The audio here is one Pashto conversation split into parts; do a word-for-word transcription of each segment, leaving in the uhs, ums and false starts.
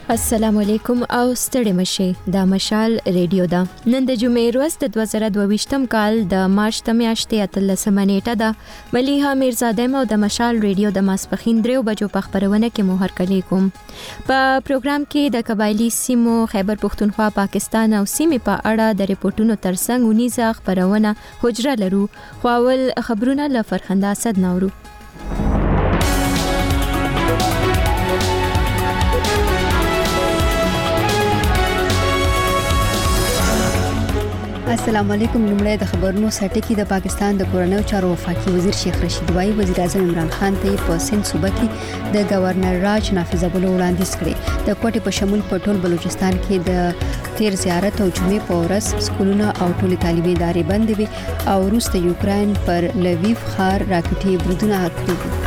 السلام علیکم او ستړي مشه دا مشال ریډیو دا نن د جمعې ورځ د دوه زره دوه ویشتم کال د مارچ د میاشتې اتلسمه نیټه ده. مليحه میرزاده مو د مشال ریډیو د ماسپخین درو بجو په خبرونه کې مو هرکلی کوم. په پروګرام کې د قبایلی سیمو خیبر پختونخوا پاکستان او سیمې په اړه د ریپورتونو ترڅنګ ونیزه خبرونه حجره لرو. خواول خبرونه له فرخنده اسد نورو. السلام علیکم. لمړی د خبرونو سرټکی د پاکستان د کورنیو چارو وفاقي وزیر شیخ رشید وای وزیر اعظم عمران خان ته په سند صوبه کې د گورنر راج نافذولو وړاندیز کړی. د کوټې په شمول په ټول بلوچستان کې د تیر زیارت او جمعې په ورځ سکولونه او ټولې تعلیمي ادارې بندې وي او روس د یوکرين پر لویف ښار راکټي بریدونه کړي.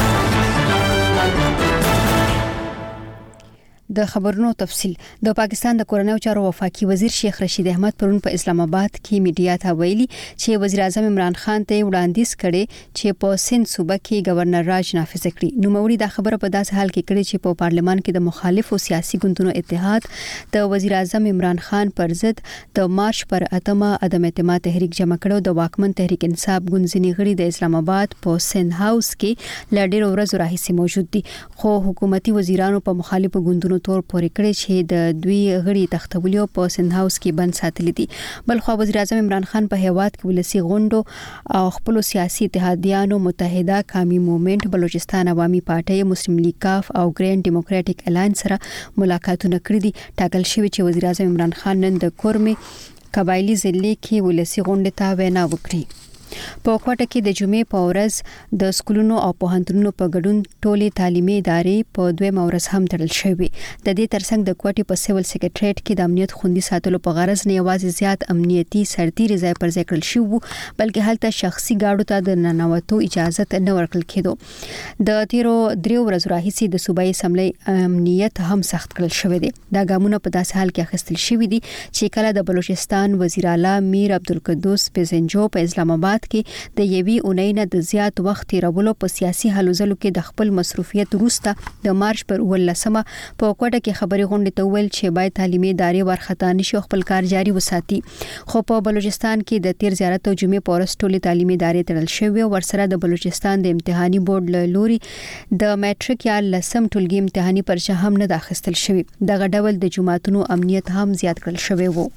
د خبرونو تفصیل. د پاکستان د کورنیو چارو وفاقي وزیر شیخ رشید احمد پرون په اسلام آباد کې میډیا ته ویلي چې وزیر اعظم عمران خان ته وړاندیز کړي چې په سند صوبه کې گورنر راج نافذ کړي. نو موري دا خبره په داسې حال کې کړي چې په پارلمان کې د مخالفو سیاسي ګوندونو اتحاد د وزیر اعظم عمران خان پر ضد د مارچ پر اتمه عدم اعتماد تحریک جمع کړو. د واکمن تحریک انصاف ګوند ځینې غړي د اسلام آباد په سند هاوس کې لړ ورځې راهیسې موجود دي، خو حکومتي وزیرانو په مخالفو ګوندونو تور پورې کړی چې د دوی غړي تختولیو په سند هاوس کې بند ساتلي دي. بل خو وزیر اعظم عمران خان په هیواد کې ولسی غونډو او خپل سیاسي اتحادیانو متحده قومي موومېنټ، بلوچستان عوامي پارټي، مسلم لیگ کاف او ګرین ډیموکراټک الاینس سره ملاقاتونه کړي دي. ټاکل شوی چې وزیر اعظم عمران خان نن د کورمې قبایلی ضلع کې ولسی غونډه ته وینا وکړي. په کوټه کې د جمعې په ورځ د سکولونو او پوهنتونونو په ګډون ټولې تعلیمي ادارې په دویمه ورځ هم تړل شوې. د دې ترڅنګ د کوټې په سیول سیکریټریټ کې د امنیت خوندي ساتلو په غرض نه یوازې زیات امنیتي سرتیري ځای پر ځای کړل شو، بلکې هلته شخصي گاډو ته د ننوتو اجازه نه ورکړل کېدو. د تیرو دریو ورځو راهیسې د صوبایي اسمبلی امنیت هم سخت کړل شوی دی. دا ګامونه په داسې حال کې اخیستل شوی دي چې کله د بلوچستان وزیر اعلی میر عبدالقدوس پیزنجو په اسلام آباد کې د یوي اونۍ نه د زیات وخت تیرولو په سیاسي حل وزلو کې د خپل مصروفیت وروسته د مارچ پر ولسمه په کوټه کې خبري غونډه ته ویل چې باید تعلیمي ادارې ورختا نشي خپل کار جاري وساتي. خو په بلوچستان کې د تیر زیارت او جمعې په ورځ ټولې تعلیمي ادارې تړل شوې او ورسره د بلوچستان د امتحاني بورډ له لوري د میټریک یا لسم ټولګي امتحاني پرچه هم نه داخستل شوی. دغه ډول د جماعتونو امنیت هم زیات کړل شوی وو.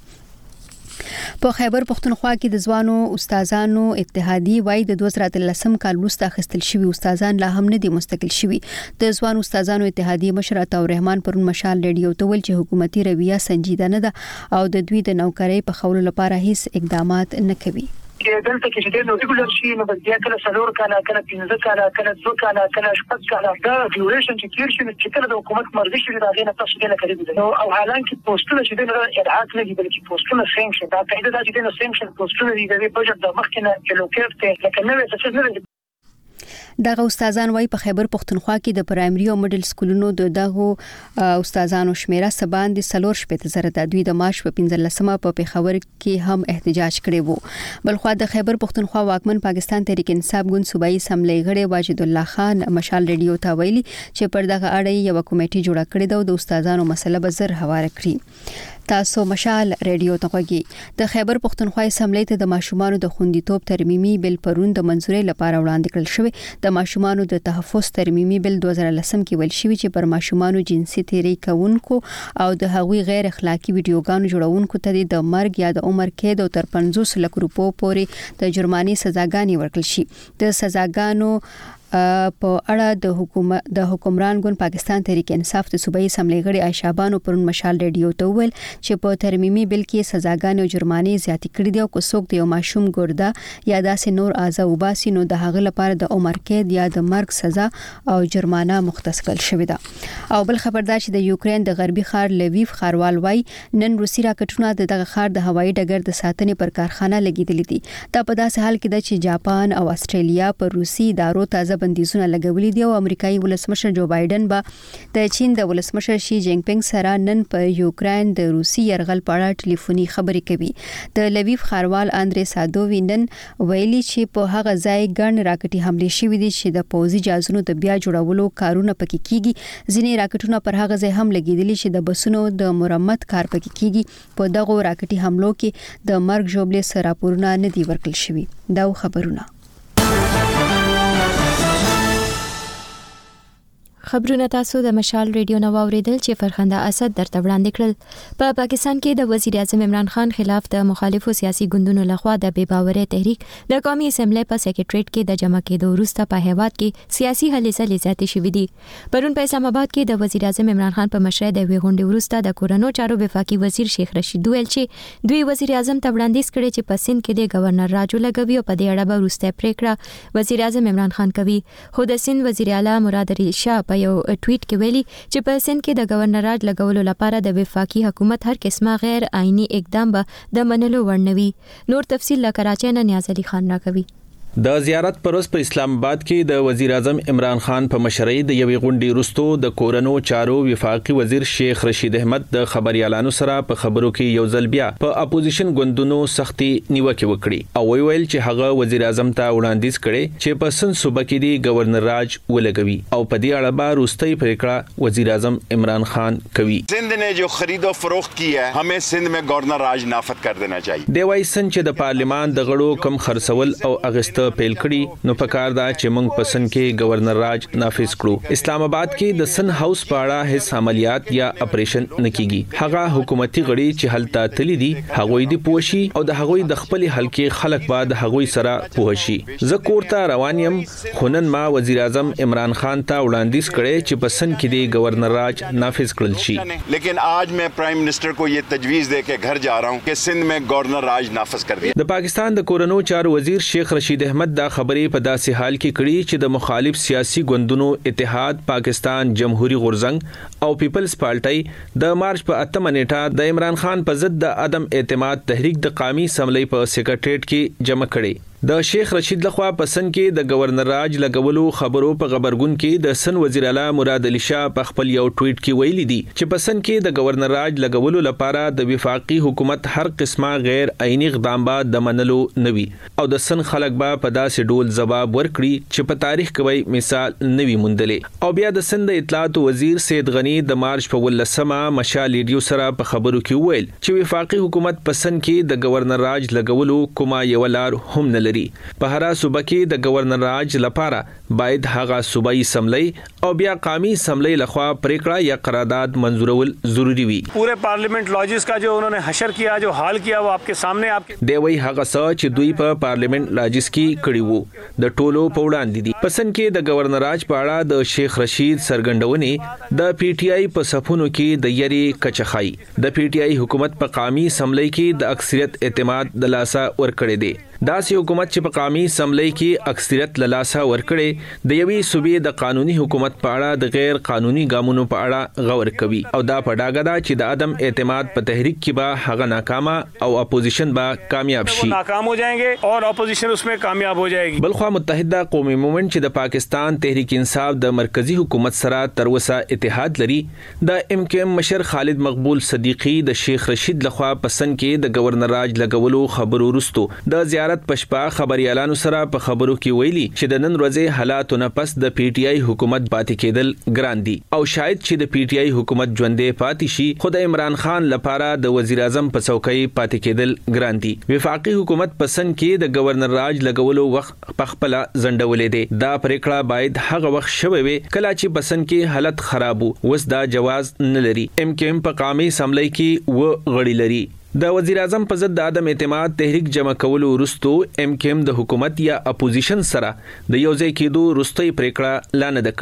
په خیبر پختونخوا کې د ځوانو استادانو اتحادیه وای د دوه زره اتلسم کال وروسته اخیستل شوی استادان لا هم نه دي مستقل شوی. د ځوانو استادانو اتحادیه مشر عطا الرحمن پرون مشال ریډیو ته ویل چې حکومتي رویه سنجیده نه ده او د دوی د نوکرۍ په خولو لپاره هیڅ اقدامات نه کوي. دلته کې چې د ریګولر شي نو بیا کله څلور کاله کله پنځه کاله کله څو کاله کله شپږ کاله دا ډیوریشن چې تیر شي چې کله د حکومت مرضی شي دا غینه تاسو کې نه کوي نو او حالانکه پوسټونه چې د ارعات نه دي بلکې پوسټونه سینکشن دا قاعده دا چې د سینکشن پوسټونه دي د بجټ د مخکنه الوکیټ ته لکه نوې څه نه. دغه استادان وای په خیبر پختونخوا کې د پرایمري او میډل سکولونو د دغه استادانو شمیره سبان د سلور شپږ زره د دوی د مارچ په پنځلسمه په پیښور کې هم احتجاج کړی وو. بلخو د خیبر پختونخوا واکمن پاکستان تحریک انصاف ګوند صوبایي اسمبلی غړي واجد الله خان مشال ریډیو ته ویلي چې پر دغه اړه یو کمیټه جوړه کړې ده او د استادانو مسله به زر حواله کړي. تاسو مشال ریډیو ته غوږی. د خیبر پختونخوا اسمبلی ته د ماشومانو د خوندیتوب ترمیمي بل پرون د منځوري لپاره وړاندې کړل شوی. د ماشومانو د تحفظ ترمیمي بل دوه زره لسم کې ویل شوی چې پر ماشومانو جنسي تیری کوونکو او د هغوی غیر اخلاقی ویډیوګانو جوړونکو ته د مرګ یا د عمر قید او تر پنځوس لک روپو پورې د جرمانې سزاګانې ورکړل شي. د سزاګانو په اړه د حکومت د حکمران ګوند پاکستان تحریک انصاف د صوبایي اسمبلی غړي عائشابانو پرون مشال ریډیو ته ویل چې په ترمیمي بل کې سزاګانې او جرمانې زیاتې کړې دي او کو څوک د یو ماشوم ګرده یا داسې نور اعضاء وباسي نو د هغه لپاره د عمر قید یا د مرګ سزا او جرمانه مختص کړل شوې ده. او بل خبردار چې د یوکرين د غربي ښار لویف ښاروال وای نن روسي راکټونه دغه ښار د هوایي ډګر د ساتنې پر کارخانه لګیدلې دي. دا په داسې حال کې ده چې جاپان او استرالیا پر روسي ادارو تازه بندیزونه لګولي دي او امریکایي ولسمشر جو بایدن به د چین د ولسمشر شي جینګ پینګ سره نن په یوکرين د روسي يرغل په اړه ټلیفوني خبرې کوي. د لویف خاروال اندري سادووی نن ویلي چې په هغه ځای ګڼ راکټي حمله شوې دي چې د پوځي جهازونو د بیا جوړولو کارونه پکې کیږي. ځینې راکټونه پر هغه ځای هم لګیدلي چې د بسونو د مرمت کار پکې کیږي. په دغه راکټي حملو کې د مرګ ژوبلې سره راپورونه نه دي ورکړل شوي. دا خبرونه خبرونه تاسو د مشال ریډیو نو اوریدل چې فرخنده اسد درته وړاندې کړل. په پاکستان کې د وزیر اعظم عمران خان خلاف د مخالفو سیاسي ګوندونو لخوا د بې باورۍ تحریک د قومي اسمبلی په سیکریټریټ کې د جمع کېدو وروسته په هیواد کې سیاسي هلې ځلې زیاتې شوې دي. پرون په اسلام آباد کې د وزیر اعظم عمران خان په مشرۍ د غونډې وروسته د کورونو چارو وفاقي وزیر شیخ رشید ویل چې دوی وزیر اعظم ته وړاندیز کړي چې په سند کې د گورنر راجو لګوي او په دې اړه به وروسته پریکړه وزیر اعظم عمران خان کوي. خو د سند وزیر اعلی مراد علي شاه په یو ټویټ کې ویلي چې په سند کې د گورنر راج لګولو لپاره د وفاقي حکومت هر قسمه غیر آئینی اقدام به د منلو وړ نه وي. نور تفصیل له کراچۍ نه نیاز علي خان راکوي. د زیارت پروس په اسلام آباد کې د وزیر اعظم عمران خان په مشرۍ د یوې غونډې وروسته د کورونو چارو وفاقي وزیر شیخ رشید احمد د خبريالانو سره په خبرو کې یو ځل بیا په اپوزیشن ګوندونو سختي نیوکه وکړي او ویل چې هغه وزیر اعظم ته وړاندیز کړي چې په سند صوبه کې دی گورنر راج ولګوي او په دې اړه به وروستۍ پریکړه وزیر اعظم عمران خان کوي. سند نے جو خرید و فروخت کی ہے ہمیں سند میں گورنر راج نافذ کر دینا چاہیے. دی وايي سند چې د پارلیمان د غړو کم خرڅول او اغست پیل کړي نو پکار دا چې موږ پسند کې گورنر راج نافذ کړو. اسلام آباد کې د سن هاوس په اړه هیڅ عملیات یا اپریشن نکېږي. هغه حکومتي غړي چې هلته تللی دي هغوی دی پوښي او د هغوی د خپل حلقې خلک بعد هغوی سره پوښي. زه کوړه روان یم خونن ما وزیر اعظم عمران خان ته وړاندیز کړي چې پسند کې دی گورنر راج نافذ کړل شي. لیکن آج میں پرائم منسٹر کو یہ تجویز دے کے گھر جا رہا ہوں کہ سندھ میں گورنر راج نافذ کر دیا. د پاکستان د کورونو چارو وزیر شیخ رشید احمد دا خبرې په داسې حال کې کړي چې د مخالف سیاسي ګوندونو اتحاد پاکستان جمهوریت غورځنګ او پیپلز پارټي د مارچ په اتمه نیټه د عمران خان په ضد د عدم اعتماد تحریک د قومي اسمبلی په سیکریټریټ کې جمع کړي. د شیخ رشید لخوا پسند کې د گورنر راج لګولو خبرو په خبرګون کې د سن وزیر اعلی مراد علي شاه په خپل یو ټویټ کې ویلي دي چې پسند کې د گورنر راج لګولو لپاره د وفاقي حکومت هر قسمه غیر آئینی اقدام به د منلو نوي او د سن خلک به په داسې ډول جواب ورکړي چې په تاریخ کې مثال نوي مونډلې. او بیا د سند اطلاعات وزیر سید غنی د مارچ په ولسمه مشال ریډیو سره په خبرو کې ویل چې وفاقي حکومت پسند کې د گورنر راج لګولو کومه یو لار هم نه په هر صوبه کې د گورنر راج لپاره باید هغه صوبایي اسمبلی او بیا قومي اسمبلی لخوا پریکړه یا قرارداد منظورول ضروری وي. پورے پارلیمنٹ لاجز کا جو انہوں نے حشر کیا جو حال کیا وہ آپ کے سامنے آپ کے دی وی هغه څه چې دوی په پارلیمنت لاجز کې کړي وو د ټولو په وړاندې دي. پسند کې د گورنر راج په اړه د شیخ رشید سرګندونې د پی ټی آی په صفونو کې د یری کچخای د پی ټی آی حکومت په قومي اسمبلی کې د اکثریت اعتماد د لاسه ورکړي دي. داسې حکومت چې په قومي اسمبلی کې اکثریت له لاسه ورکړي د یوې صوبې د قانوني حکومت په اړه د غیر قانوني ګامونو په اړه غور کوي او دا په ډاګه ده چې د عدم اعتماد په تحریک کې به هغه ناکامه او اپوزیشن به کامیاب شي ناکام ہو جائیں گے اور اپوزیشن اس میں کامیاب ہو جائے گی. بلخوا متحده قومي مومنت چې د پاکستان تحریک انصاف د مرکزی حکومت سره تر اوسه اتحاد لري د ام کیو ام مشر خالد مقبول صدیقی د شیخ رشید لخوا پسند کې د گورنر راج لګولو خبرو وروسته د زیارت پشپا خبريالانو سره په خبرو کې ویلي چې د نن ورځې حالاتو نه پس د پی ټی آی حکومت پاتې کېدل ګران دي او شاید چې د پی ټی آی حکومت ژوندې پاتې شي خو د عمران خان لپاره د وزیر اعظم په څوکۍ پاتې کېدل ګران دي. وفاقي حکومت پسند کې د گورنر راج لګولو وخت په خپل ځنډولې دي. دا پریکړه باید هغه وخت شوي وي کله چې پسند کې حالت خراب وو وس دا جواز نه لري. ام کیو ام په قومي اسمبلی کې و غړي لري. د وزیر اعظم په ضد د عدم اعتماد تحریک جمع کولو وروسته ام کیو ام د حکومت یا اپوزیشن سره د یو ځای کېدو وروستۍ پریکړه لا نه ده کړې.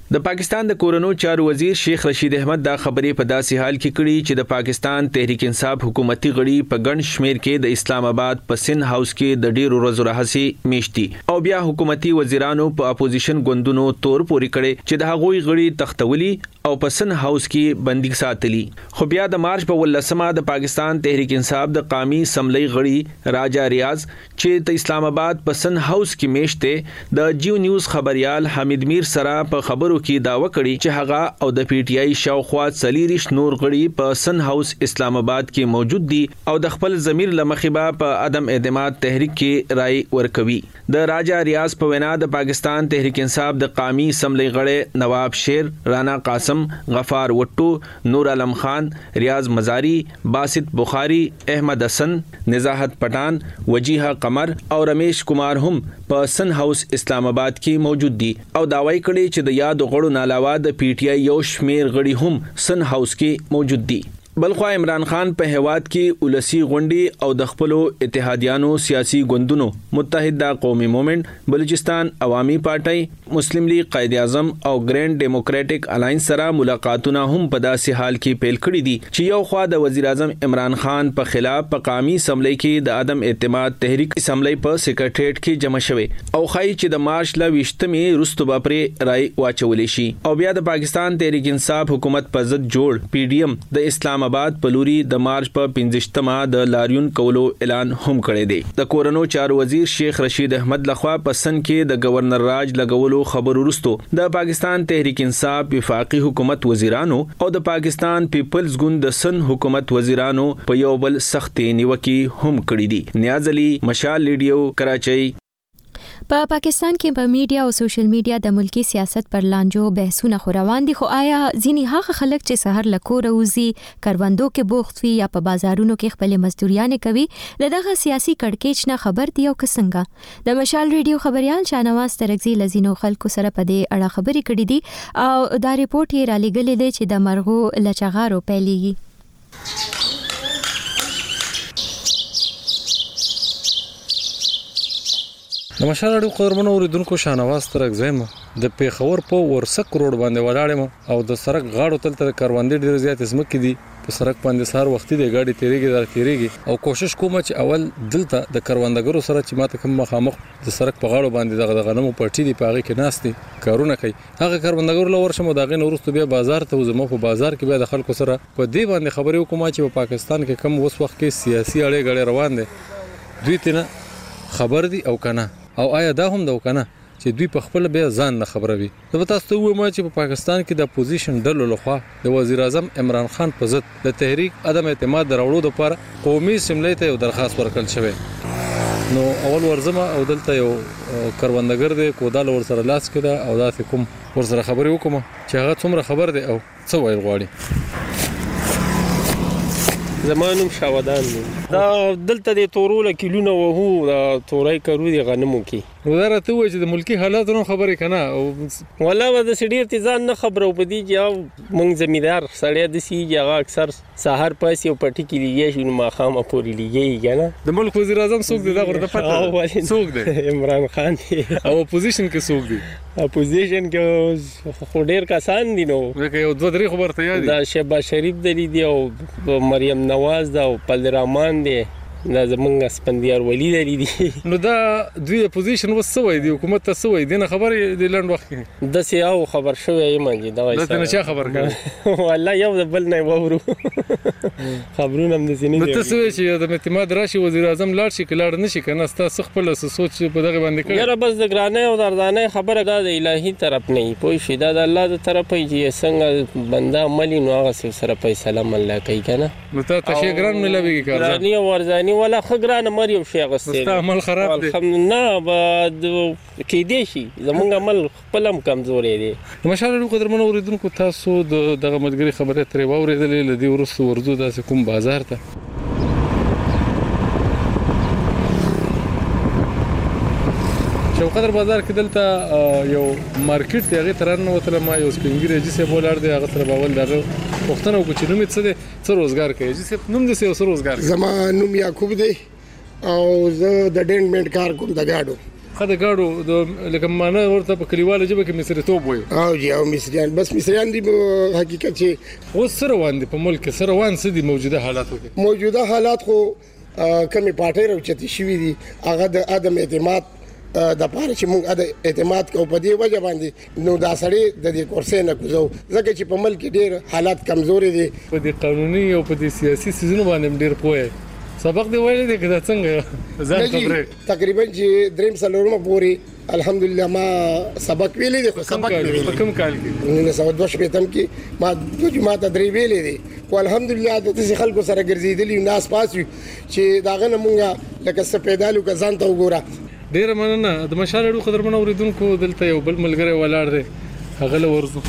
د پاکستان د کورونو چارو وزیر شیخ رشید احمد دا خبرې په داسې حال کې کړي چې د پاکستان تحریک انصاف حکومتي غړي په ګڼ شمیر کې د اسلام آباد په سن هاوس کې د ډیرو ورځو راهسي میشتي او بیا حکومتي وزیرانو په اپوزیشن ګوندونو تور پوري کړي چې د هغوی غړي تختولي او په سن هاوس کې بندي ساتلي. خو بیا د مارچ په ولسمه د پاکستان تحریک انصاف د قومي اسمبلی غړي راجا ریاض چې د اسلام آباد په سن هاوس کې میشته د جیو نیوز خبريال حمید میر سره په خبرو کې داوا کړی چې هغه او د پی ټی آی شاوخوا څلېریش نور غړي په سن هاوس اسلام آباد کې موجود دي او د خپل ضمیر لمخبا په عدم اعتماد تحریک کې رائے ورکوي. د راجا ریاض په وینا د پاکستان تحریک انصاف د قومي اسمبلی غړي نواب شیر، رانا قاسم، غفار وټو، نور عالم خان، ریاض مزاری، باسط بخاری، احمد حسن، نزاحت پټان، وجیحه قمر او رمیش کمار هم په سن هاوس اسلام آباد کې موجود دي او داوای کړي چې د یاد غړو نه علاوه د پی ټی آی یو شمیر غړي هم سن هاوس کې موجود دي. بلخوا عمران خان په هواد کې ولسی غونډي او د خپلو اتحادیانو سیاسي ګوندونو متحده قومي موومېنټ، بلوچستان عوامي پارټي، مسلم لیگ قائد اعظم او ګرینډ ډیموکراټک الاینس سره ملاقاتونه هم په داسې حال کې پیل کړي دي چې یو خوا د وزیر اعظم عمران خان په خلاف په قومي اسمبلی کې د عدم اعتماد تحریک اسمبلی په سیکریټریټ کې جمع شوی او خای چې د مارچ ل ویشتمې رستو باپرې رائے واچولې شي او بیا د پاکستان تحریک انصاف حکومت په ضد جوړ پی ډی ایم د اسلام آباد په لوري د مارچ په پنځشتمه د لاریون کولو اعلان هم کړی دی. د کورونو چارو وزیر شیخ رشید احمد لخوا په سن کې د گورنر راج لګولو خبرو وروسته د پاکستان تحریک انصاف وفاقي حکومت وزیرانو او د پاکستان پیپلز ګوند د سن حکومت وزیرانو په یو بل سخت نیوکي هم کړی دي. نیاز علي، مشال ریډیو، کراچۍ. په پا پاکستان کې په میډیا او سوشل میډیا د ملکی سیاست پر لانجو بحثونه خو روان دي، خو آیا ځینی هغه خلک چې سحر لکور اوزي کروندو کې بوخت وي یا په بازارونو کې خپل مزدوریانې کوي له دغه سیاسي کړکېچ نه خبر دي او څنګه؟ د مشال ریډیو خبريال شاهنواز ترغزي لزینو خلکو سره په دې اړه خبرې کړې دي او دا ریپورت یې را لېږلی دی چې د مرغو لچغارو پیلېږي. د مشال اړو قدرمنو اوریدونکو شاهنواز ترغزي د پیښور په ورسک روډ باندې ولاړم او د سړک غاړو تل تل کاروندې ډیر زیات زمکې دي په سړک باندې سار وختي د گاډي تیریږي در تیریږي او کوشش کوم چې اول دلته د کاروندګرو سره چې ماته کوم مخامخ د سړک په غاړو باندې دغه غنمو پټي دی پاغي کې ناشتي کارونه کوي هغه کاروندګرو لور شمو دغه نورستو بیا بازار ته وزمو په بازار کې بیا د خلکو سره په دې باندې خبرې وکم چې په پاکستان کې کم وس وخت کې سیاسي اړې غړې روان دي دوی تنه خبر دي او کنه او آیا دا هم دا وکنه چې دوی په خپل بیا ځان نه خبروي. دا تاسو ته وایم چې په پاکستان کې د اپوزیشن ډلو لخوا د وزیر اعظم عمران خان په ضد د تحریک عدم اعتماد دراوړو لپاره قومي اسمبلی ته یو درخواست ورکړل شوی. نو اول ورزمه او دلته یو کاروندګر دی کودال ور سره لاس کړه او دا کوم ور سره خبرې وکم چې هغه څومره خبر دی او څه ویل غواړي. زمانم شاودان دا دلته د تورول کیلونه وهو دا تورای کرو دي غنمو کې ودارته وای چې د ملکی حالاتونو خبرې کنه او والله و د سړي ارتزان نه خبرو پدې چې مونږ زمیدار سړی د سی هغه اکثر سحر پاسي او پټی کې لیږي شنو ما خامه پوری لیږي کنه. د ملک وزیر اعظم څوک دی دا ورته پته څوک دی؟ عمران خان دی. او اپوزیشن کې څوک دی؟ اپوزیشن کې خو ډیر کسان دي نو لکه یو دوه درې خبرته یاد دي دا شهباز شریف دی دی او مریم نواز دا او پلرمان دی دا زمونږ سپندیار ولی دی دی. نو دا دوی اپوزیشن وسوي دی حکومت ته سوي دی نه خبرې د لند وخت کې د سی او خبر شوی یم چې دا وایي دا نه چا خبر کړ والله یو د بل نه وورو خبرونه هم د سینې نو ته سوي چې د اعتماد راشي وزیر اعظم لاړ شي کلاړ نشي کنه تاسو خپل سوچ په دغه باندې کړی یاره بس د ګرانه او دردانه خبره دا د الهي طرف نه پوي شي دا د الله د طرف چې څنګه بنده عملي نو هغه سره فیصله مله کوي کنه. نو ته تشي ګران ملوي کار ځاني او ورځاني ولا خګران مریم شي غسته ستا عمل خراب دی الحمدلله بعد کې دی شي زمونږ عمل خپلم کمزورې دي. مشال قدرمنو اوریدونکو تاسو دغه مدګری خبره ترې واورېدلې لدی ورسو ورزو داسې کوم بازار ته شوقدر بازار کې دلته یو مارکیټ دی هغه ترانه وتل ما یو سپینګری جسه بولار دی هغه سره باول دغه وختونه کو چې نوم څه دی څه روزګار کوي جسه نوم دې څه روزګار زما نوم یعقوب دی او زه د ډینډمنټ کار کوم د گاډو خدای ګاډو د لکه معنی ورته په کلیواله ژبه کې مصریتوب وایي او جی او مصریان بس مصریان دي حقیقت چې اوس سره وان دي په ملک سره وان څه دي موجوده حالات کې موجوده حالات خو کمی پاټي راوچتي شوی دي هغه د عدم اعتماد د پاره چې موږ د اعتماد کو په دې وجه باندې نو دا سړی د دې کورسې نه کوزو ځکه چې په ملک ډېر حالات کمزوري دي په دې قانوني او په دې سیاسي سيزونو باندې ډېر پوهه سبق دی ویل دي کدا څنګه ځان خبره تقریبا چې دریم سلورمه پوری الحمدلله ما سبق ویلې دي خو سبق ویلې په کوم کال کې نه سو دوه شپږم کې ما د جماعت درې ویلې دي او الحمدلله د دې خلکو سره ګرځېدلې ناس پاسوي چې داغه نمونګه لکه سپیدالو کا ځان ته وګوره ډیر مننه د مشال اړو قدرمن اوریدونکو دلته یو بل ملګری ولاړ دی هغه له ورزو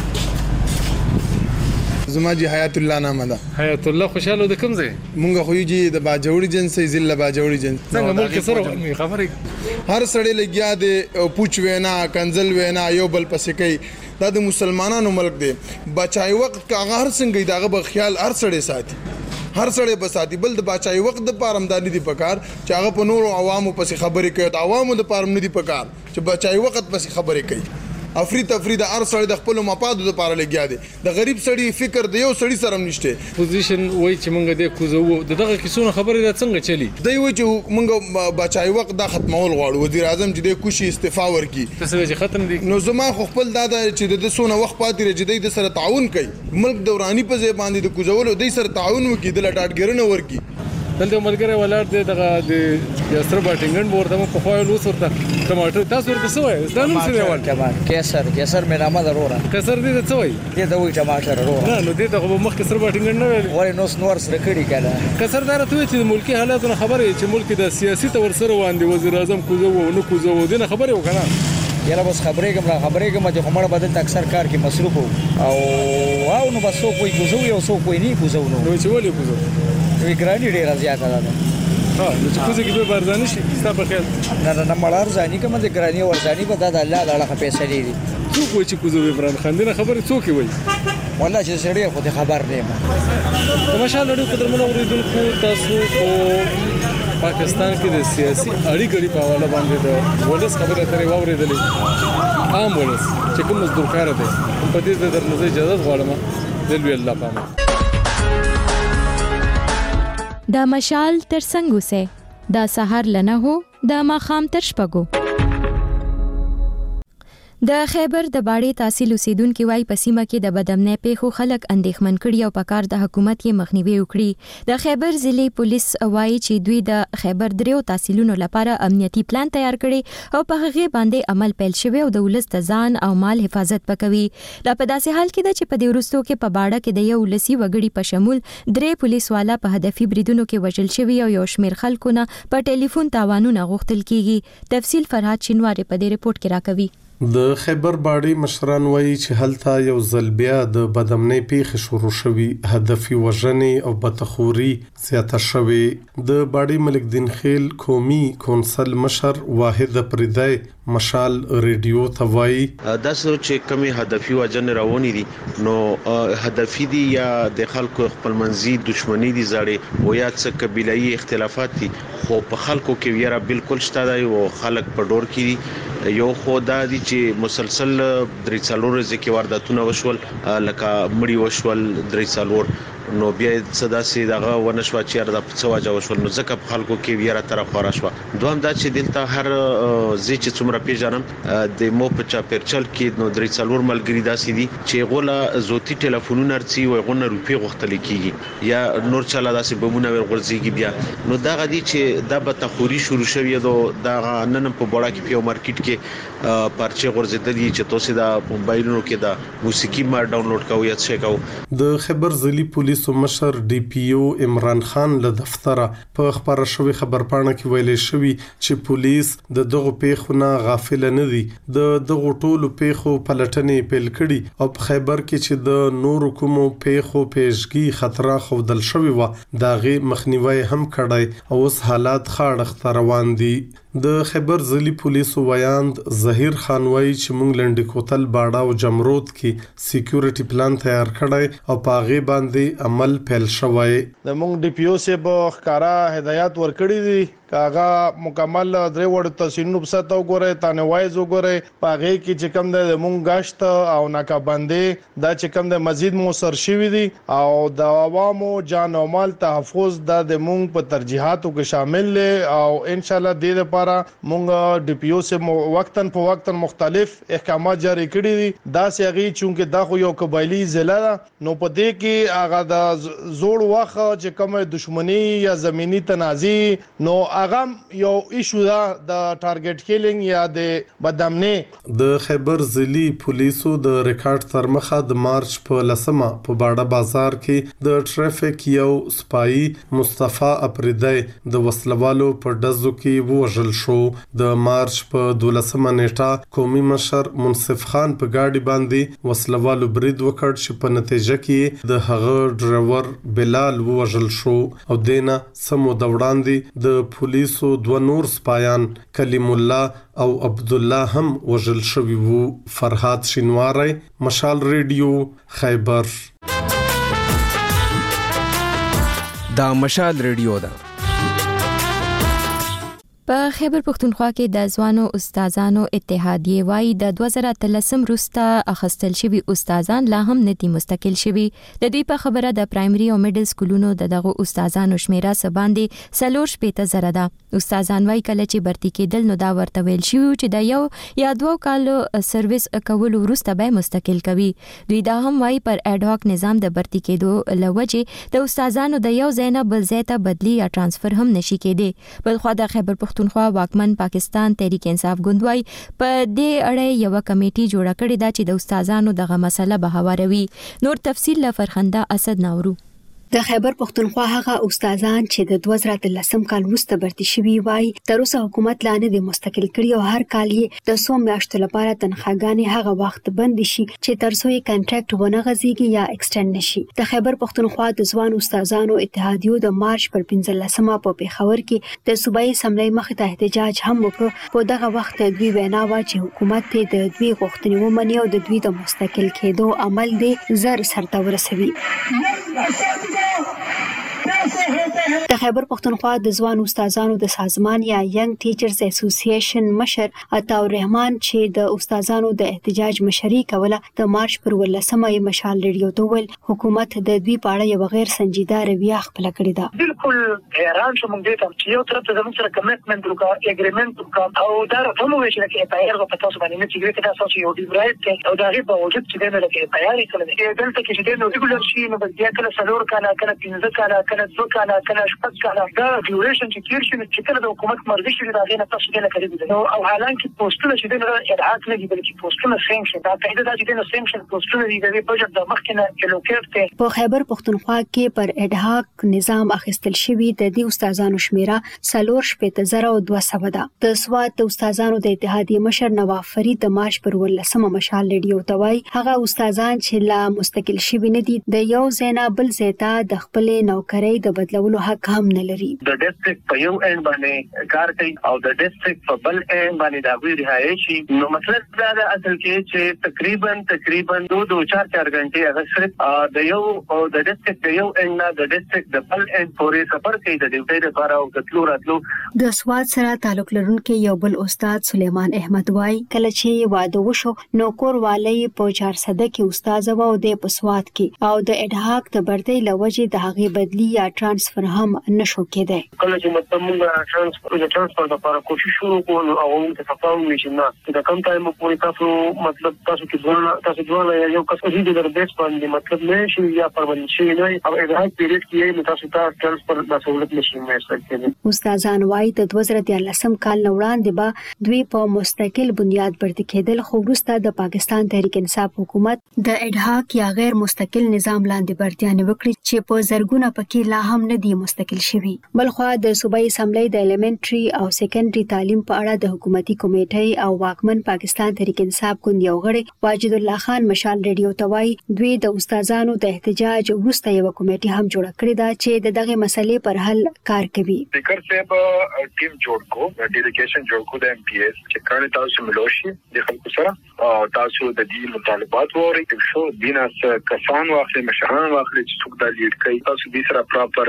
زما جی حیات الله نامه ده حیات الله خوشاله د کوم ځای مونږ خو یې د باجوړي جنسي ضلع باجوړي جنس څنګه ملک سره خبرې هر سړی لګیا دی پوچ وینا کنزل وینا یو بل پسې کوي دا د مسلمانانو ملک دی بچای وخت کا هر څنګه داغه په خیال هر سړی ساتي هر سړی بساتی بل د بچای وخت د پارمداني دی پکار چې هغه په نور عوامو پسې خبرې کوي د عوامو د پارم نه دی پکار چې بچای وخت پسې خبرې کوي افری تفری د هر سړی د خپل مفادو لپاره لګیا دی د غریب سړی فکر د یو سړی سره نشته پوزیشن وای چې مونږ د کوزو دغه کیسونه خبرې دا څنګه چلی دی وای چې مونږ بچای وخت د ختمول غواړو وزیر اعظم چې د کوشي استعفا ورکي څه چې ختم دي نو زما خو خپل دادا چې د سونه وخت پاتې رجدي د سره تعاون کوي ملک دورانی په ځای باندې د کوزولو د سره تعاون وکي د لټاټګرنه ورکي دلته ملګری ولاړ دی دغه د یاسر باټینګن ورته په خوایل وس ورته ټماټر تاسو ورته څه وایي دا نوم څه دی ورته کیسر کیسر مې نامه ضروره کیسر دې څه وایي دې ته وایي ټماټر ضروره نه نو دې ته په مخ کې سر باټینګن نه ویل وای نو نور سره کړي کړه کیسر دا راته چې ملکی حالاتونه خبره چې ملک د سیاسي تور سره واندې وزیر اعظم کوزو و نو کوزو و دې خبره وکړه یاره بس خبرې کوم خبرې کوم چې همړ بدل اکثر کار کې مصروف او واو نو بس کوئی کوزو یو سو کوئی نه کوزو نو نو چې ولې کوزو وی ګرانی ډیر زیاته ده ها نو چې کوزه کې به بارزانه شي ستا په خیال نه نه مړار ځاني کوم د ګرانی ورځاني په د الله لاله پیسې لري څوک وایي چې کوزو عمران خان دې خبره څوک وایي والله چې سړی خو دې خبر نه ما ماشاءالله ډېر قدرمن اوریدونکو تاسو په پاکستان کې د سیاسي اړیکې په حواله باندې د ولس خبره ترې واورېدلې عام ولس چې کوم مزدور کار دی په دې د درنځي اجازه غواړم دلوي الله پامه دا مشال تر څنګه سه دا سحر لنه هو دا ماخام تر شپګو د خیبر د باړې تحصیل اوسیدونکو وايي په سیمه کې د بدامنۍ پیښو خلک اندېښمن کړي او په کار د حکومت یې مخنیوي وکړي د خیبر ضلع پولیس وايي چې دوی د خیبر دریو تحصیلونو لپاره امنیتي پلان تیار کړي او په هغه باندې عمل پیل شوی او د ولس د ځان او مال حفاظت پکوي لا په داسې حال کې ده چې په دې وروستو کې په باړه کې د یو لسی وګړي په شمول درې پولیس والا په هدفي بریدونو کې وژل شوی او یو شمیر خلکو نه په ټلیفون تاوانونه غوښتل کیږي تفصیل فرهاد شینواری په دې ریپورت کې راکوي د خیبر باړې مشران وایي چې هلته یو ځل بیا د بدامنۍ پیښې شروع شوي هدفي وژنې او بدخوري زیاته شوې د باړې ملک دین خیل قومي کونسل مشر واحد پردای مشال ریډیو ته وایي دا چې کومي هدفي وژنې روانې دي نو هدفي دي یا د خلکو خپل منځي دښمنۍ دي زړې او یا څه قبيلهي اختلافات دي خو په خلکو کې ویره بالکل شته دی او خلک په ډور کې یو خدا دي چې مسلسل درې څلور ځکه وارداتونه وشول لکه مړی وشول درې څلور نو بیا صدا سي دغه ونشوا چې د څه واجه وشول نو ځکه په خلکو کې ویره تر خورا شو دوام دا چې دلته هر زی چې څومره پیژنم د مو په چا پرچل کې نو درې څلور ملګری داسې دي چې غوله زوتی ټلیفونونه رڅي وي غونه روپی غوښتل کیږي یا نور چاله داسې بمونه ورغورځيږي بیا نو دا غدي چې دا به تخوري شروع شوی دا د نن په بوړه کې په مارکیټ کې پرچه غورځېدلې چې تاسو دا موبایلونو کې دا موسیقي ما ډاونلوډ کوو یا څه کوو د خبر ضلع پولیس مشر ډي پی او عمران خان له دفتره په خبره شوی خبرپاڼه کې ویلي شوی چې پولیس د دغه پیښو نه غافل نه دي د دغه ټولو پیښو پلټنې پیل کړي او په خیبر کې چې د نور کومو پیښو پیشګي خطر خوندل شوی و داغه مخنیوي هم کړای او اوس حالات خاړه روان دي د خیبر ضلع پولیس ویاند ظهیر خان وایي چې مونږ لنډ کوتل باړه او جمرود کې سکیورټي پلان تیار کړی او پاغه باندې عمل پیل شوی د مونږ ډي پی او سه په ښکارا هدایت ورکړي دي کاغه مکمل درې وړ تسینو په ساتو غوړې تانه وایز وګورې پاغه کې چې کم د مونږ غشت او ناکابندې دا چې کم د مزید موثر شوی دي او د عوامو جان او مال تحفظ د مونږ په ترجیحاتو کې شامل دي او ان شاء الله د دې لپاره مونږ ډي پی او سه وقتن په وقتن مختلف احکامات جاری کړی دي دا سیغي چونکه دا خو یو قبایلی ضلع نو په دې کې هغه د زوړ وخت چې کومه دښمنی یا زمینی تنازع نو هغه یو ایشو دا د ټارګټ کیلینګ یا د بدامنی د خیبر ضلعي پولیسو د ریکارډ تر مخه د مارچ په لسمه په باډه بازار کې د ټریفیک یو سپای مصطفی اپریدی د وسلوالو په ډزو کې وژل شو د مارچ په دولسمه نیټه قومي مشر منصف خان په گاډي باندې وسلوالو برید وکړ چې په نتیجه کې د هغه ډرایور بلال وژل شو او دینا سمو د وړاندې د پولیسو دوه نور سپایان کلیم الله او عبد الله هم وژل شوی وو. فرهاد شینواری، مشال ریډیو، خیبر. دا مشال ریډیو ده. په خیبر پختونخوا کې د ځوانو استادانو اتحادیه وايي د دوه زره اتلسم روستا اخستل شوی استادان لا هم ندي مستقل شوی. د دوی په خبره د پرایمري او میډل سکولونو د دغه استادانو شمیره سباندې سلور شپېته زره ده. استادان وايي کله چې برتی کېدل نو دا ورته ویل شي چې د یو یا دوه کالو سرویس کول وروسته به مستقل کوي. دوی دا هم وايي پر اډ هاک نظام د برتی کېدو لوجه د استادانو د یو ځای نه بل ځای ته بدلی یا ترانسفر هم نشي کېدی. بل خو د خیبر پختونخوا واکمن پاکستان تحریک انصاف ګوندوای په دې اړه یو کمیټي جوړه کړې ده چې د استادانو دغه مسله به هواروي. نور تفصیل له فرخنده اسد نورو. د خیبر پختونخوا هغه استادان چې د دوه زره اتلسم کال وروسته برتي شوي وای تر اوسه حکومت لاندې د مستقل کړي او هر کال یې د څو میاشتو لپاره تنخواګانې هغه وخت بند شي چې تر څو یې کنټراکټ ونه غځيږي یا ایکسټند نشي. د خیبر پختونخوا د ځوان استادانو اتحادیو د مارچ پر پنځلسمه په پیښور کې د صوبایي اسمبلی مخې ته احتجاج هم وکړ. په دغه وخت دوی وینا وا چې حکومت ته د دوی غوښتنې ومني او د دوی د مستقل کېدو عمل دې زر سرته ورسوي. د خیبر پختونخوا د ځوان استادانو د سازمان یا ینګ ټیچرز اسوسییشن مشر عطا الرحمن چې د استادانو د احتجاج مشري کوله د مارچ پر ولسمه مشال ریډیو ته ویل حکومت د دوی په اړه یو غیر سنجیده رویه خپل کړې ده. بالکل حیران شوم دې ته چې یو طرف ته زموږ سره کمیټمنټ وکړه اګریمنت وکړه او دا راته مو ویل چې په هغه په تاسو باندې چې ګټه تاسو یو دی رائټ او دا غي په وجود چې دنه لکه تیاری کړل دلته کې چې دنه ریګولر شي نو بیا کله سلور کاله کله پنځه کاله کله دوه کاله کله شپږ کاله دا ډیوریشن چې تیر شي چې کله د حکومت مرضی شي دا غي نه تاسو دنه کوي نو او حالانکه پوسټونه چې دنه ادعات نه دي بلکې پوسټونه سینکشن دا قاعده دا چې دنه سینکشن پوسټونه دي د بجټ د مخکنه الوکیټ ته په خیبر پختونخوا کې پر اډهاک نظام اخیستل شوی د دې استادانو شمیره سلور شپېته زره او دوه سوه ده. د سواد د استادانو د اتحادیه مشر نواف فرید د مارچ پر ولسمه مشال ریډیو ته وایي هغه استادان چې لا مستقل شوی نه دي د یو ځای نه بل ځای ته د خپل نوکرۍ د بدلولو حق هم نه لري. د ډیسټریکټ په یو اند باندې کار کوي او د ډیسټریکټ په بل اند باندې دا وی رهایشي نو مطلب دا د اصل کې چې تقریبا تقریبا دوه دوه چار چار غنټې هغه صرف د یو او د ډیسټریکټ د یو اند نه د ډیسټریکټ د بل اند پورې سفر کوي د ډیوټي لپاره او د تلو راتلو. د سواد سره تعلق لرونکي یو بل استاد سلیمان احمد وای کله چې واده وشو نو کور والی په چار صده کې استاد و او د پسواد کې او د اډهاک د برتۍ لوجه د هغه بدلی یا ترانسفر هم نشو کېدای. کله چې مطلب موږ ترانسفر د ترانسفر لپاره کوشش وکړو او موږ ته تفاهم وشي نه دا کوم ټایم پورې تاسو مطلب تاسو کې ځوان تاسو ځوان یو کس په دې د بیس باندې مطلب نه شي یا پرمنټ شي نه او اډهاک پیریډ کې تاسو ته ترانسفر د سہولت نشي میسر کېدای. استادان وايي د دوه زره اتلسم کال وړاندې به دوی په مستقل بنیاد برتي کېدل خو وروسته د پاکستان تحریک انصاف حکومت د اډهاک یا غیر مستقل نظام لاندې برتيانه وکړي چې په زرګونه پکې لا هم نه دي مستقل شوي. بلخو د صوبایي اسمبلی د الیمنټري او سیکنډري تعلیم په اړه د حکومتي کمیټې او واکمن پاکستان تحریک انصاف ګوند یو غړي واجد الله خان مشال ریډیو ته وایي دوی د استادانو د احتجاج وروسته یو کمیټه هم جوړه کړې ده چې د دغه مسلې پر حل کار کوي. سپیکر صاحب ټیم جوړ کو ډیلیګیشن جوړ کو د ایم پی ایس چې کله تاسو ملوشي د خلکو سره او تاسو د دې مطالبات ووري شو دیناس کسان واخلي مشران واخلي چې څوک د لیډ کوي تاسو دې سره پراپر خبرې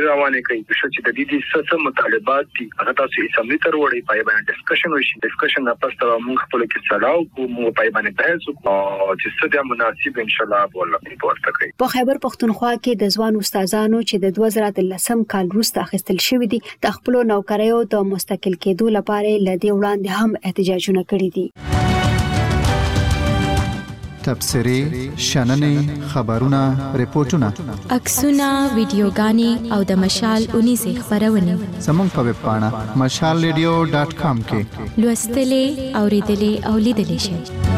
خبرې روانې کوي چې د دې د څه مطالبات دي هغه تاسو اسمبلی تر وړي پای باندې ډسکشن وشي ډسکشن نه پس تر موږ خپل کې سلاو کو موږ پای باندې بحث وکړو چې څه د مناسب ان شاء الله بوله ریپورت کوي. په خیبر پختونخوا کې د ځوان استادانو چې د دوه زره اتلسم کال وروسته اخیستل شوی دي د خپل نوکریو د مستقل کېدو لپاره لدی وړاندې هم احتجاجونه کړي دي. تبصرې، شننې، خبرونه، ریپورتونه، عکسونه، ویډیوګانې او د مشال اونیزه خبرونه زموږ په ویب پاڼه مشال ریډیو ډاټ کام کې لوستلې، اوریدلې او لیدلې شئ.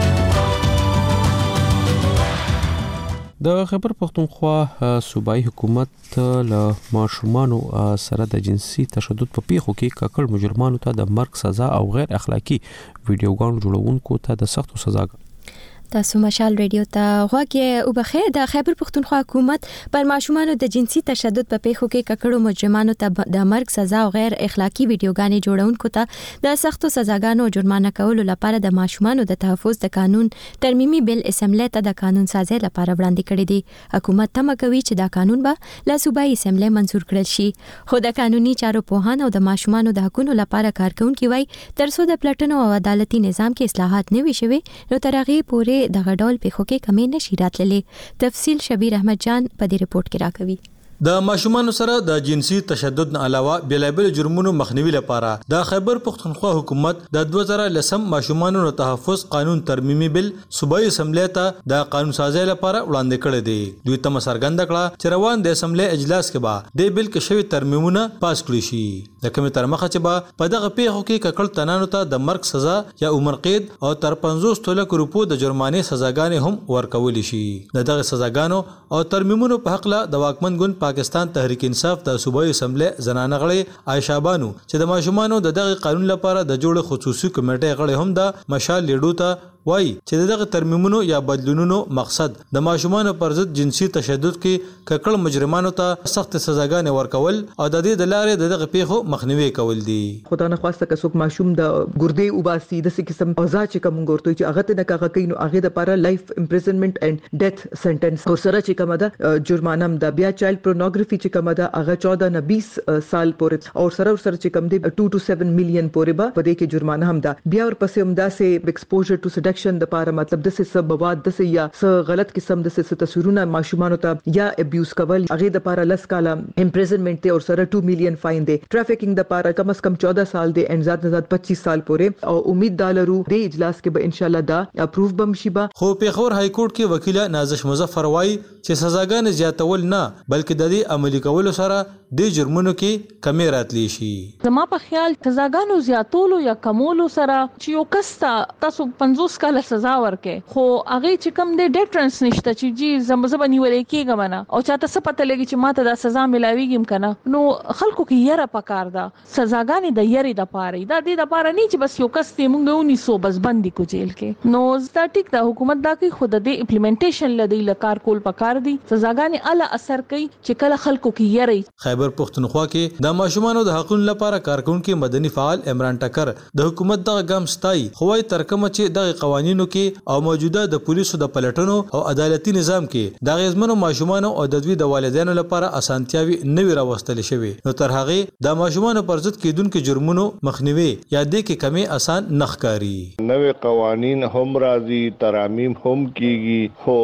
د خیبر پختونخوا صوبایي حکومت له ماشومانو سره د جنسي تشدد په پیښو کې ککړ مجرمانو ته د مرګ سزا او غیر اخلاقی ویډیوګانو جوړونکو ته د سختو سزا. تاسو مشال ریډیو ته غواړئ او بخیر د خیبر پختونخوا حکومت پر ماشومانو د جنسي تشدد په پیښو کې ککړو مجرمانو ته د مرګ سزا او غیر اخلاقی ویډیوګانې جوړونکو ته د سختو سزاګانو جرمانه کولو لپاره د ماشومانو د تحفظ د قانون ترمیمي بل اسمبلی ته د قانون سازي لپاره وړاندې کړی دی. حکومت تمه کوي چې دا قانون به له صوبایي اسمبلی منزور کړل شي، خو د قانوني چارو پوهان او د ماشومانو د حقوقو لپاره کارکونکي وایي ترڅو د پلټنو او عدالتي نظام کې اصلاحات نه وي شوي نو تر هغه پورې دغه ډول پیښو کې کمی نشي راتللی. تفصیل شبیر احمد جان په دې ریپورت کې راکوي. د ماشومانو سره د جنسي تشدد نه علاوه بیلابل جرمونو مخنیوي لپاره د خیبر پختونخوا حکومت د دوه زره لسم ماشومانو تحفظ قانون ترمیمي بل صوبایي اسمبلی ته د قانون سازي لپاره وړاندې کړی دی. دوی ته څرګنده کړه چې روان د اسمبلی اجلاس کې به د بل کې شوی ترمیمونه پاس کړي شي. د کومې تر مخه چې به په دغه پیښو کې ککړ تنانو ته د مرګ سزا یا عمر قید او تر پنځوس لک روپو د جرمانې سزاګانې هم ورکول شي. دغه سزاګانو او ترمیمونو په حق له د واکمن ګوند پاکستان تحریک انصاف د صوبایي اسمبلی زنانه غړي عائشہ بانو چې د ماشومانو د دغه قانون لپاره د جوړ خصوصي کمیټې غړي هم د مشال لیډو ته وایي چې دغه ترمیمونو یا بدلونونو مقصد د ماشومانو پر ضد جنسي تشدد کې ککړ مجرمانو ته سخت سزاګانې ورکول او د دې د لارې دغه پیښو مخنیوي کول دي. خدای نه خواسته که څوک ماشوم د ګردې وباسي د څه قسم اوزا چې کوم ګورته چې هغه ته نه کاغه کینو هغه د لپاره لایف امپریزنمنت اینڈ ډیث سنټنس او سره چې کومه ده جرمانه هم د بیا چایلډ پورنوګرافي چې کومه ده هغه چودہ نه بیس سال پورې او سره سره چې کوم دی ټو ټو سیون میلیون پورې به په دې کې جرمانه هم ده. بیا ورپسې هم دا سه ایکسپوژر ټو سیډکشن د لپاره مطلب د څه سبب د څه یا څه غلط قسم د څه تصویرونه ماشومانو ته یا ابیوز کول هغه د لپاره لس کاله امپریزنمنت او سره ټو میلیون فاین دی. ټرافیکینګ د لپاره کم از کم چودہ سال دی ان زیات نه زیات پچیس سال پورې او امید دالرو د اجلاس کې به ان شاء الله دا اپروف بم شي. به خو پیښور های کورټ کې وکیل نازش مظفر وایي چې سزاګانې زیاتول نه بلکې د دې عملي کولو سره د جرمونو کې کمی راتلی شي. زما په خیال سزاګانو زیاتولو یا کمولو سره چې یو کس تاسو پنځوس کاله سزا ورکې خو هغه چې کم دی ډیټرنس نشته چې جی زمزبه نیولې کېږم نه او چاته څه پته لګي چې ماته دا سزا ملاويږم کنه نو خلکو کې یره پکار ده. سزاګانې د یری د پاره دا د لپاره نه چې بس یو کس ته مونږ ونی سو بس بندي کو جیل کې نو ستاتیک د حکومت دا کوي خود د امپلیمنټیشن لدی لکار کول پکار دي. سزاګانې اله اثر کوي چې کله خلکو کې یری. خیبر پختونخوا کې د ماشومانو د حقوقو لپاره کارکونکو مدني فعال عمران ټکر د حکومت دغه ګام ستای خوای ترکمه چې دغه قوانینو کې او موجوده د پولیسو د پلټنو او عدالتي نظام کې د غیزمنو ماشومانو او د دوی د والدینو لپاره اسانتیاوي نوي راوستل شوی نو تر هغه د ماشومانو پر ضد کېدونکو جرمونو مخنیوي یا د کې کمی آسان نخکاری. نوې قوانین هم راځي ترامیم هم کیږي خو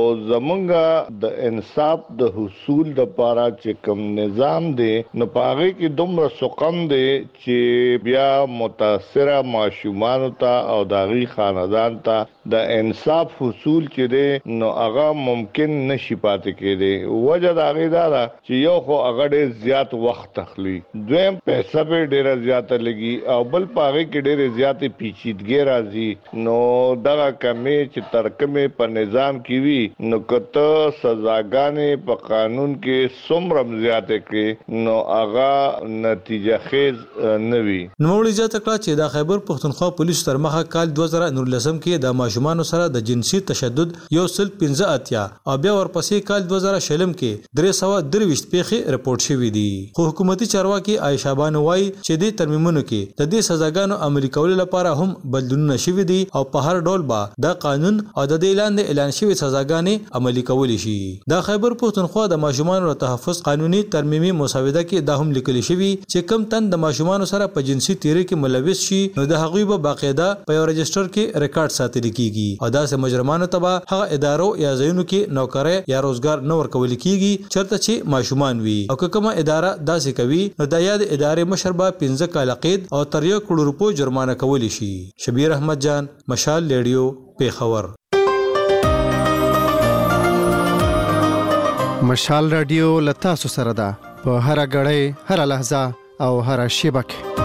زمونږه د انصاف د حصول د لپاره چې کوم نظام دی نو پاره کې دومره سقم دی چې بیا متاثره ماشومان ته او داغي خاندان ته د انصاف حصول چې دی نو هغه ممکن نشي پاتې کېدی. وجه دا غي دا چې یو خو هغه ډېر زیات وخت تخلي دویم پیسې به ډېر زیات لګي او بل پاره کې ډېر زیات پیچیدګي راځي نو دا کمی چې ترکمه په نظام کې وي نو کته سزاګانې په قانون کې څومره زیات کې نو هغه نتیجه خیز نه وي. نو وړي ځکه چې د خیبر پختونخوا پولیس تر مخه کال دوه زره نولسم کې د ماشومانو سره د جنسي تشدد یو سل پنځه اتیا او بیا ورپسې کال دوه زره شلم کې درې سوه درویشت پیښې رپورټ شوې دي. خو حکومتي چارواکي عائشہ بانو وایي چې د ترمیمونو کې د دې سزاګانو عملي کولو لپاره هم بدلونونه شوي دي او په هر ډول به د قانون او د اعلان د اعلان شوی سزاګانې عملي کول شي. د خیبر پښتونخوا د ماشومانو تحفظ قانوني ترمیمي مسوده کې دا هم لیکل شوی چې کم تن د ماشومانو سره په جنسي تیری کې ملوث شي نو د هغوی به باقاعده په یو رجستر کې ریکارډ ساتل کیږي او داسې مجرمانو ته به هغه ادارو یا ځایونو کې نوکری یا روزګار نه ورکول کیږي چرته چې ماشومان وي او که کومه اداره داسې کوي نو د یاد ادارې مشر به پنځه کاله قید او تر یو کروڑ روپو جرمانه کولی شي. شبیر احمد جان، مشال ریډیو، پیښور. مشال رادیو لتا سو سره ده په هر غړې هر لحظه او هر شیبه کې.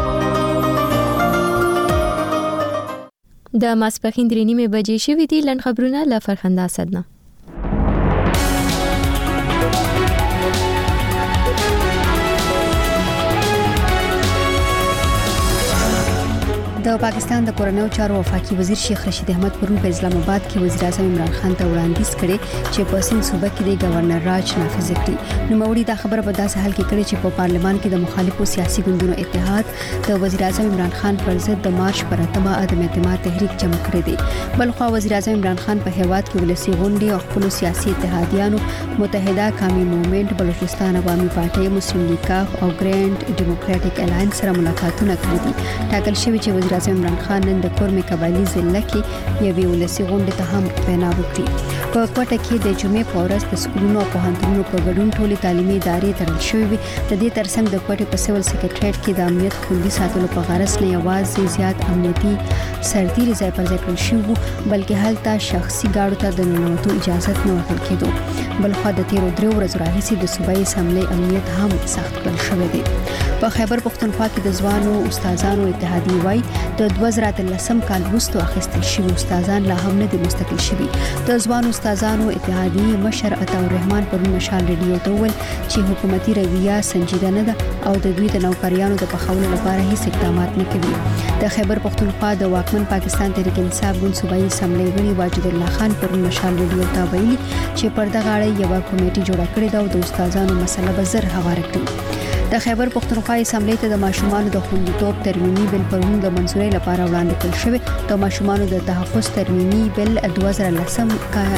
د ماسپخین درې نیمه بجې شوې دي. لنډ خبرونه له فرخنده اسدنه. د پاکستان د کورنیو چارو وفاقي وزیر شیخ رشید احمد پرون په اسلام آباد کې وزیر اعظم عمران خان ته وړاندیز کړي چې په سند صوبه کې د گورنر راج نافذ کړي. نو موري دا خبره په داسې حال کې کړي چې په پارلمان کې د مخالفو سیاسي ګوندونو اتحاد د وزیر اعظم عمران خان پر ضد د مارچ پر اتمه عدم اعتماد تحریک جمع کړی دی. بلخو وزیر اعظم عمران خان په هیواد کې ولسی غونډې او خپل سیاسي اتحادیانو متحده قومي موومېنټ، بلوچستان عوامي پارټي، مسلم لیگ کاف او ګرینډ ډیموکراټک الاینس سره ملاقاتونه کړي دي. ټاکل شوی چې وزیر اعظم عمران خان نن د کورمې قبایلی ضلع کې یوې ولسی غونډې ته هم وینا وکړي. په کوټه کې د جمعې په ورځ د سکولونو او پوهنتونونو په ګډون ټولې تعلیمي ادارې تړل شوې وي. د دې ترڅنګ د کوټې په سیول سکریټریټ کې د امنیت خوندي ساتلو په غرض نه یوازې زیات امنیتي سرتیري ځای پر ځای کړل شوي بلکې هلته شخصي ګاډو ته د ننوتو اجازه نه ورکړل کېدو. بلخو د تیرو درې ورځو راهیسې د صوبایي اسمبلی امنیت هم سخت کړل شوی دی. په خیبر پښتونخوا کې د ځوانو استادانو اتحادیه وایي د دوه زره اتلسم کال وروسته اخیستل شوي استادان لا هم نه دي مستقل شوي. د ځوانو استادانو اتحادیې مشر عطا الرحمن پرون مشال ریډیو ته وویل چې حکومتي رویه سنجیده نه ده او د دوی د نوکریانو د پخولو لپاره هیڅ اقدامات نه کوي. د خیبر پښتونخوا د واکمن پاکستان تحریک انصاف ګوند صوبایي اسمبلی غړي واجد الله خان پرون مشال ریډیو ته ویلي چې پر دغه اړه یو کمیټه جوړه کړې ده او د استادانو مسله به زر هواره کړي. د خیبر پښتونخوا اسمبلی ته د ماشومانو د خوندیتوب ترمیمي بل پرون د منځوري لپاره وړاندې کړل شوی. د ماشومانو د تحفظ ترمیمي بل دوه زره لسم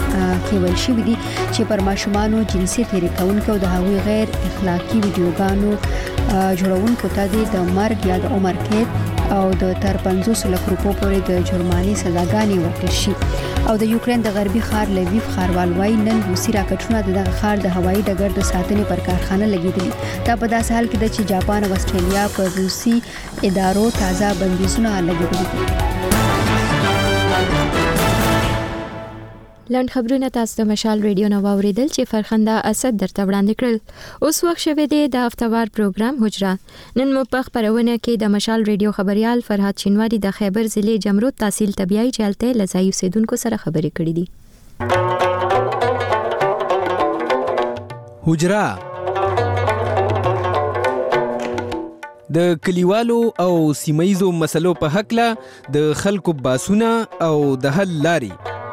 کې ویل شوی دی چې پر ماشومانو جنسي تیری کوونکو او د هغوی غیر اخلاقی ویډیوګانو جوړونکو ته د مرګ یا د عمر قید او د تر پنځوس لک روپو پورې د جرمانې سزاګانې ورکړل شي. او د یوکرين د غربي ښار لویف ښاروال وايي نن روسي راکټونه د دغه ښار د هوایي ډګر د ساتنې پر کارخانه لګیدلي. دا په داسې حال کې ده چې جاپان او استرالیا پر روسي ادارو تازه بندیزونه لګیدلي دي. لاند خبرونه تاسو د مشال ریډیو نو اوریدل چې فرخنده اسد درته وړاندې کړل. اوس وخت شوه دی د هفتوار پروګرام حجره. نن مو په خبرونه کې د مشال ریډیو خبريال فرحات شینواری د خیبر ضلع جمرود تحصیل طبيعي چلته لزایو سیدونکو سره خبرې کړې دي. حجره د کلیوالو او سیمایزو مسلو په حق له د خلکو باسونه او د حل لاري.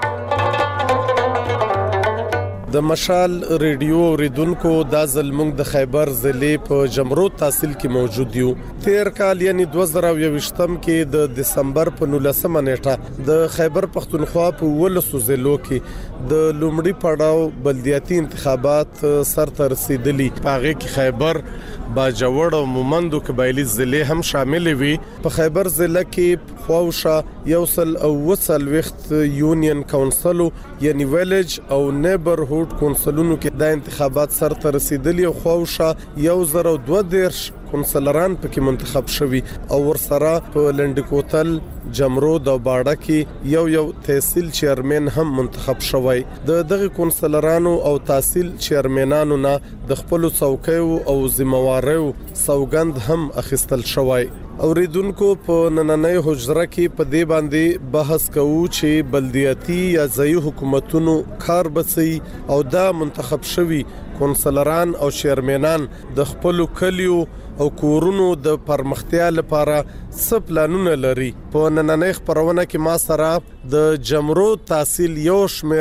د مشال ریډیو اوریدونکو دا زلمنګ د خیبر ضلع په جمرود تحصیل کې موجود یو. تیر کال یعنی دوه زره یوویشتم کې د دسمبر په نولسمه نیټه د خیبر پښتونخوا په ولسو ضلعو کې د لومړي پړاو بلدیاتي انتخابات سرته رسیدلي. هغه کې خیبر، باجوړ او مومندو قبایلی ضلع هم شامل وي. په خیبر ضلع کې خواوشه یوصل او وصل وخت یونین کونسل یعنی ویلج او نیبرهود کونسلونو کې د انتخابات سرته رسیدلي او خواوشه یو زره دوه دیرش کونسلران پکې منتخب شوي او ورسره په لنډکوتل، جمرود او باړه کې یو یو تحصیل چیرمن هم منتخب شوی. د دغه کونسلرانو او تحصیل چیرمنانو نه د خپل څوکیو او ذمہواریو سوګند هم اخیستل شوی. اوریدونکو په نننۍ حجره کې په دې باندې بحث کوو چې بلدیاتي یا ځایي حکومتونو کار بسي او دا منتخب شوي کونسلران او چیرمنان د خپل کلیو او کورونو د پرمختیا لپاره څه پلانونه لري. په نننۍ خبرونه کې ما سره د جمرود تحصیل یو شمیر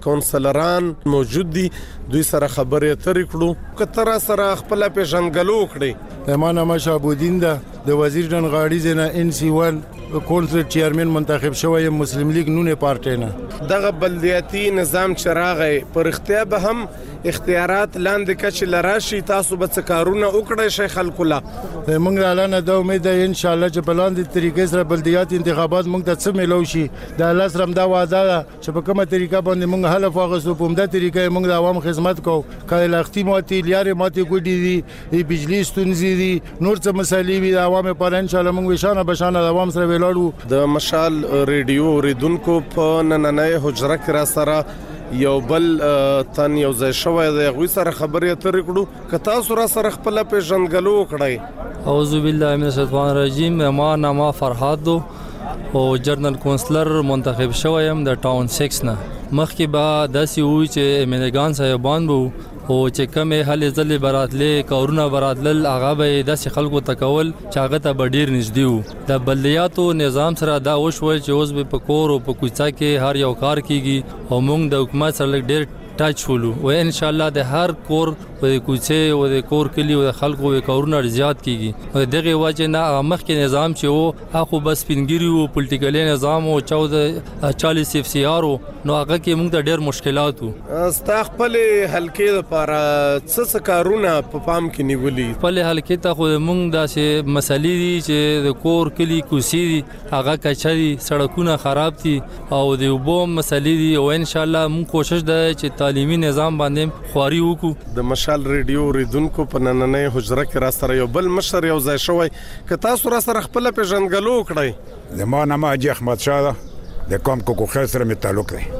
کونسلران موجود دي دوی سره خبرې اترې کړو کتر سره خپل پیژنګلو کړي ایمان ما شابودین ده د وزیر جن غاړي زنه ان سی ون کونسل چیرمن منتخب شوی مسلم لیگ نون پارټي نه دغه بلدیاتي نظام چراغي پر اختیار به هم اختیارات لاندې کچ لراشي تاسو به څه کارونه وکړئ شي خلکو لا موږ اعلان د امید ده ان شاء الله چې په لاندې طریقې سره بلدیات انتخابات موږ ته څه ملو شي د الله سره دا وعده ده چې په کومه طریقه باندې موږ حل واغسو په همدا طریقې موږ د عوام خدمت کوو کله لختي ماتي لیارې ماتي ګډي دي بجلی ستونزې دي نور څه مسالې وي د عوام په ان شاء الله موږ وشانه بشانه د عوام سره ولاړو د مشال ریډیو ریدونکو په نننې حجره کې را سره یو بل تن یو ځای شوی دی غوي سره خبرې اترې کړو که تاسو را سره خپل پیژنګلو کړئ اعوذ بالله من الشیطان الرجیم ما نامه فرهاد دو او جرنل کونسلر منتخب شویم د ټاون سکس نه مخکې به داسې وي چې امیلګان صاحبان وو او چې کومه هلې ځلې براتلې کورونه براتل هغه به داسې خلکو تکول چې هغه ته ډیر نږدې وو د بلدیاتو نظام سره دا وشول چې اوس به په کور او په کوڅه کې هر یو کار کیږي او موږ د حکومت سره ډیر ټاچ ولو او ان شاء الله د هر کور په کوڅه او د کور کلی او د خلکو په کورونه زیات کیږي او دغه وجه نه مخکې نظام چې وو هغه بس پینګری او پولیټیکل نظام او چودہ چالیس اف سی آر نو هغه کې موږ ته ډېر مشکلات وو ستا خپل حلقې لپاره څه څه کارونه په پام کې نیولي خپل حلقې ته خو موږ داسې مسلې دي چې د کور کلی کوڅې دي هغه کچري سړکونه خراب دي او د وبو مسلې دي او ان شاء الله موږ کوشش ده چې تعلیمي نظام باندې خواري وکړو د مشال ریډیو ریدونکو په نننې حجره کې را سره یو بل مشر یو ځای شوی که تاسو را سره خپل پیژنګلو کړئ زما نامه حاجي احمد شاه ده د کوم کوکو خیر سره می تعلق دی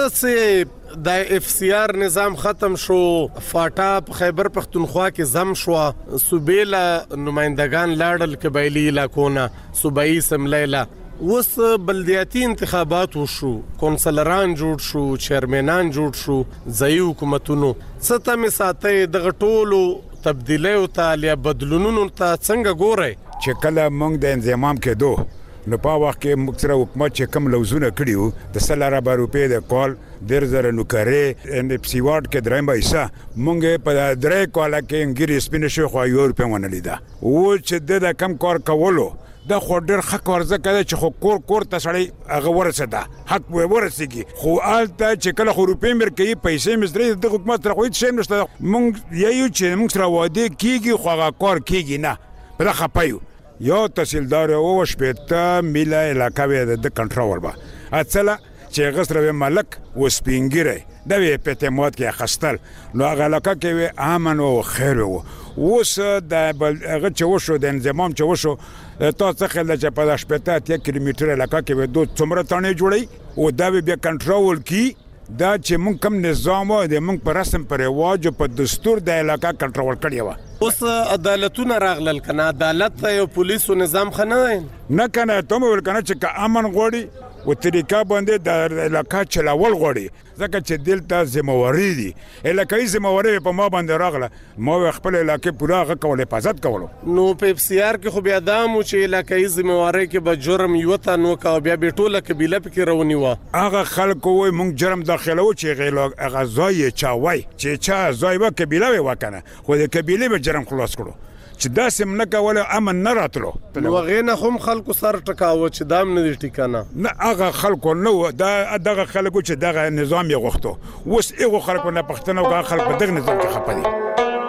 تاسو د اف سی آر نظام ختم شو فاټا په خیبر پختونخوا کې زم شو صوبېلا نمائندگان لاړل قبایلی علاقونه صوبایي سملیلا وس بلدیاتي انتخابات وشو کونسلران جوړ شو چیرمنان جوړ شو ځای حکومتونو څه می ساتي د غټولو تبدیلی او تعالی بدلونونو ته څنګه ګورئ چې کله موږ د انضمام کېدو نو په وخت کې موږ سره حکومت چې کم لوزونه کړیو د سلاره روپې د کال ډیر زره نوکرې ان اف سی وارد کې درېم پیسې موږ په درې کال کې انګریز سپینه شو خو یو روپې ونه لیدا او چې د کم کار کولو دا خو ډېر حق ورزه کوي چې خو کور کور ته سړی هغه ورسېده حق به ورسېږي خو هلته چې کله خو روپۍ مې کوي پیسې مې درې د حکومت سره خو هېڅ شی نشته موږ یو چې موږ سره واده کېږي خو هغه کار کېږي نه په دا خفه یو یو تحصیلدار او شپېته میله علاقه وې د کنټرول به اڅله چې هغه سره ملک و سپینګیری دا وی په اعتماد کې اخستل نو هغه علاقه کې امن او خیر وو اوس د هغه چې وشو د انضمام چې وشو تاسو خل چې په شپږ اتیا کیلومتر علاقه کې و دوه څومره تانه جوړي او دا بیا کنټرول کی دا چې مونږ کم نظام او د مونږ پر رسم پر رواج په دستور د علاقه کنټرول کړی و اوس عدالتونه راغلل کنه عدالت یو پولیسو نظام خنه نه کنه ته مې ول کنه چې امن غوړي و طریقه باندې د علاقه چلاول غوړي ځکه چې دلته ذمہواری دي علاقې ذمہواری په ما باندې راغله ما خپل علاقې پورا غکول حفاظت کولو نو په اف سی آر کې خو بیا دامو چې علاقې ذمہواری کې به جرم یو تا نو کا بیا به ټوله قبيله پکې رونی و هغه خلکو وای مونږ جرم داخلو چې غیلا غزای چاوي چې چا زای و قبيله وکنه خو د قبيله به جرم خلاص کړو چې دا سم نه کوله امن نه راتلو نو غینه هم خلکو سر ټکاوه چې دام نه دي ټیکانه نه هغه خلکو نو دا دغه خلکو چې دغه نظام یې غوښتو اوس هغه خلکو نه پښتنه او خلک په دغه نظام کې خپه دي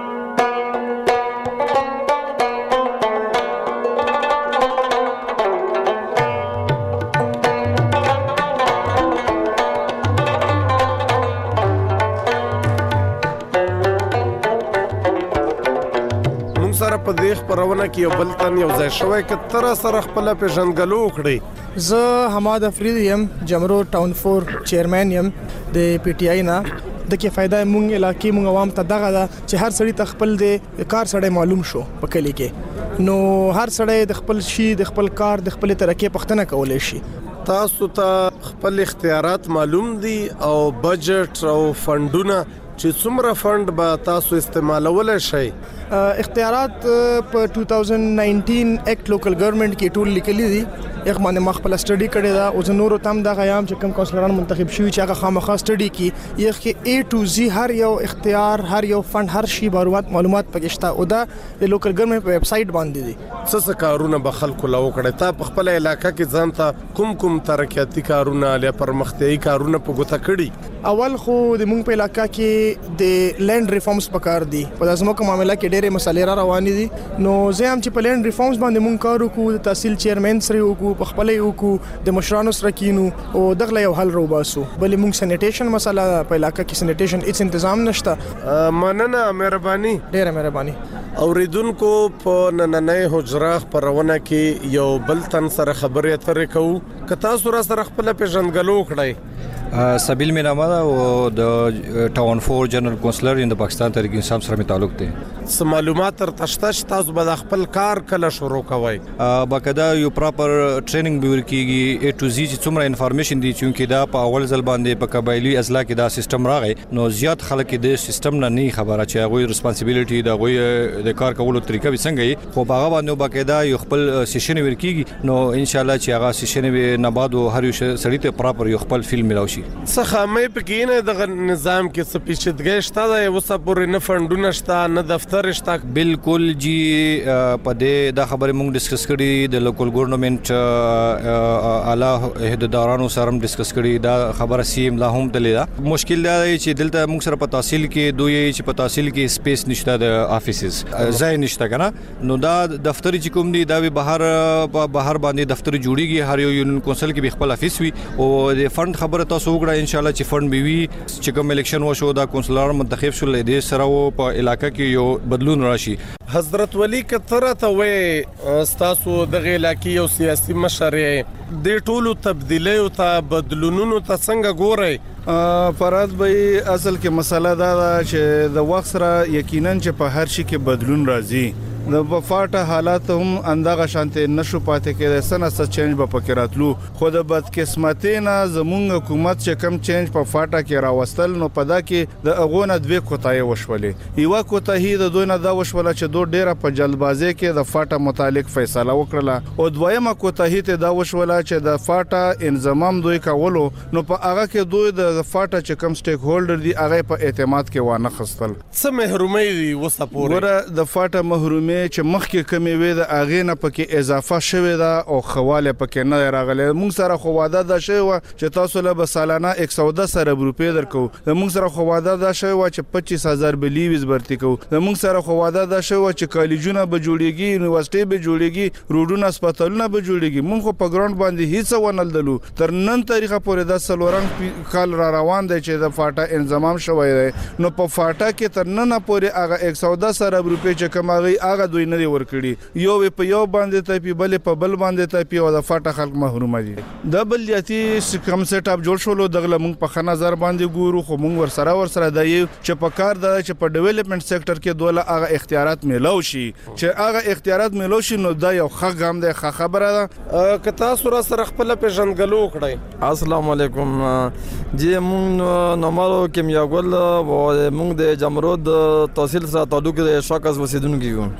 په دې خبرونه کې یو بل تن یو ځای شوی ک تر سره خپل پیژنګلو کړی زه حماد افریدی يم جمرو ټاون فور چیرمن يم د پی ټی آی نه د کې فائدہ مونږ علاقې مونږ عوام ته دغه ده چې هر سړی ته خپل د کار سړی معلوم شو په کلی کې نو هر سړی د خپل شي د خپل کار د خپل ترقې پښتنه کولای شي تاسو ته خپل اختیارات معلوم دي او بجټ او فندونه چې څومره فند به تاسو استعمالولای شئ اختیارات په دوه هزار نولس اکټ لوکل ګورنمنت کې ټول لیکلي دي یغ باندې ما خپل سټډي کړی دا او زه نور تام دا غیام چې کوم کونسلران منتخب شوي چې هغه خامخا سټډي کی یغ کې A to Z هر یو اختیار هر یو فند هر شی معلومات معلومات پکښتا او دا د لوکل ګورنمنت په ویب سټ باندې دي. څه څه کارونه به خلکو لا وکړي تا په خپل علاقې کې ځان ته کوم کوم ترقیاتي کارونه یا پرمختیایي کارونه په ګوته کړي؟ اول خو د مونږ په علاقې کې د لینډ ریفارمز پکار دي په لازمو کوم معاملې کې ډېرې مسالې را روانې دي نو زه هم چې په لینډ ریفارمز باندې مونږ کار وکړو د تحصیل چیرمن سره وکړو په خپلې وکړو د مشرانو سره کینو او دغه یو حل روباسو بلې مونږ سینیټیشن مسله په علاقې کې سینیټیشن هیڅ تنظیم نشته. مننه مهرباني ډېره مهرباني. اوریدونکو په نننۍ حجره خبرونه کې یو بل تن سره خبرې اترې کوو که تاسو را سره خپل پیژندګلو وکړئ. سبیل می نامه ده او د ټاون فور جنرال کونسلر ان د پاکستان تحریک انصاف سره می تعلق دی. څه معلومات تر تشته چې تاسو به خپل کار کله شروع کوئ؟ باقاعده یو پراپر ټریننګ به ورکیږي A to Z چې څومره انفارمیشن دي چې دا په اول ځل باندې په قبایلی اضلاع کې دا سیستم راغی نو زیات خلک د سیستم نه نه خبره چې هغه ریسپانسیبিলিټي دا غوي د کار کولو طریقه به څنګه وي خو هغه باندې باقاعده یو خپل سیشن ورکیږي نو ان شاء الله چې هغه سیشن به نه بعد هر یو سړی ته پراپر یو خپل فیلم ملاوي شي. څه خامې پکې نه د نظام کې څه پیچیدګي شته دا اوسه پورې نه فندونه شته نه دفتر شته. بالکل جی په دې دا خبره موږ ډیسکس کړې د لوکل ګورنمنت اعلی عہدیدارانو سره ډیسکس کړې دا خبره سیم لا هم دلې مشکل دی چې دلته موږ سره په تحصیل کې دوی چې په تحصیل کې سپیس نشته د افیسز ځای نشته کنه نو دا دفتر چې کوم دی دا به بهر بهر باندې دفتر جوړیږي هر یو یونین کونسل کې خپل افیس وي او د فند خبره تاسو وګړه ان شاء الله چې فند به وي چې کوم الیکشن وشو دا کونسلر منتخب شول د سره په علاقې کې یو بدلون راشي. حضرت ولی کتره ته وې تاسو د علاقې یو سیاسي مشر د ټولو تبدیلیو ته بدلونونو ته څنګه ګورئ؟ فرض به اصل کې مسله دا ده چې د وخت سره یقینا چې په هر شي کې بدلون راځي د وفاټه حالات هم اندغه شانته نشو پاتې کېدای سنه څه چینج به پکې راتلو خو د بدقسمتۍ نه زمونږ حکومت چې کم چینج په فاټه کې راوستل نو په دا کې د اغونه دوه کوتاهي وشولې یو کوتاهي د دوی نه دا وشوله چې دوه ډیره په جلدبازي کې د فاټه متعلق فیصله وکړه او دویمه کوتاهي ته دا وشوله چې د فاټه انضمام دوی کولو نو په هغه کې دوی د فاټه چې کم سټیک هولډر دي هغه په اعتماد کې وانه خستل. څه محرومي دي وسپوري ګوره د فاټه محرومي چې مخکې کمی وې د اغې نه پکې اضافه شوې ده او خواله پکې نه راغله. موږ سره خو واده ده شوی و چې تاسو له سالانه یک سو دس روپۍ درکو د موږ سره خو واده ده شوی و چې پچیس هزار بلیوز برتی کو د موږ سره خو واده ده شوی و چې کالجونه به جوړیږي یونیورسيټي به جوړیږي روډونه هسپتالونه به جوړیږي. موږ خو په ګراوند باندې هیڅ ونل دلو تر نن تاریخه پورې د سلورنګ کال را روان دی چې د فاټا انضمام شوی دی نو په فاټا کې تر نن پورې هغه یک سو دس روپۍ چې کماغي هغه دوی نه ورکړي یو په یو باندې ته په بل په بل باندې ته په د فاټه خلک محروم دي. د بلیاتي کم سیټ اپ جوړ شول دغه موږ په خنا نظر باندې ګورو خو موږ ور سره ور سره د یو چې په کار د چې په ډیولپمنٹ سېکټر کې دوله هغه اختیارات ملو شي چې هغه اختیارات ملو شي نو دا یو ښه ګام دی ښه خبره ده. که تاسو را سره خپل پیژنګلو وکړئ. السلام علیکم جی موږ نومارو کیمیاګل او موږ د جمرود تحصیل سره تعلق د شاکاز وسیدونکو یو.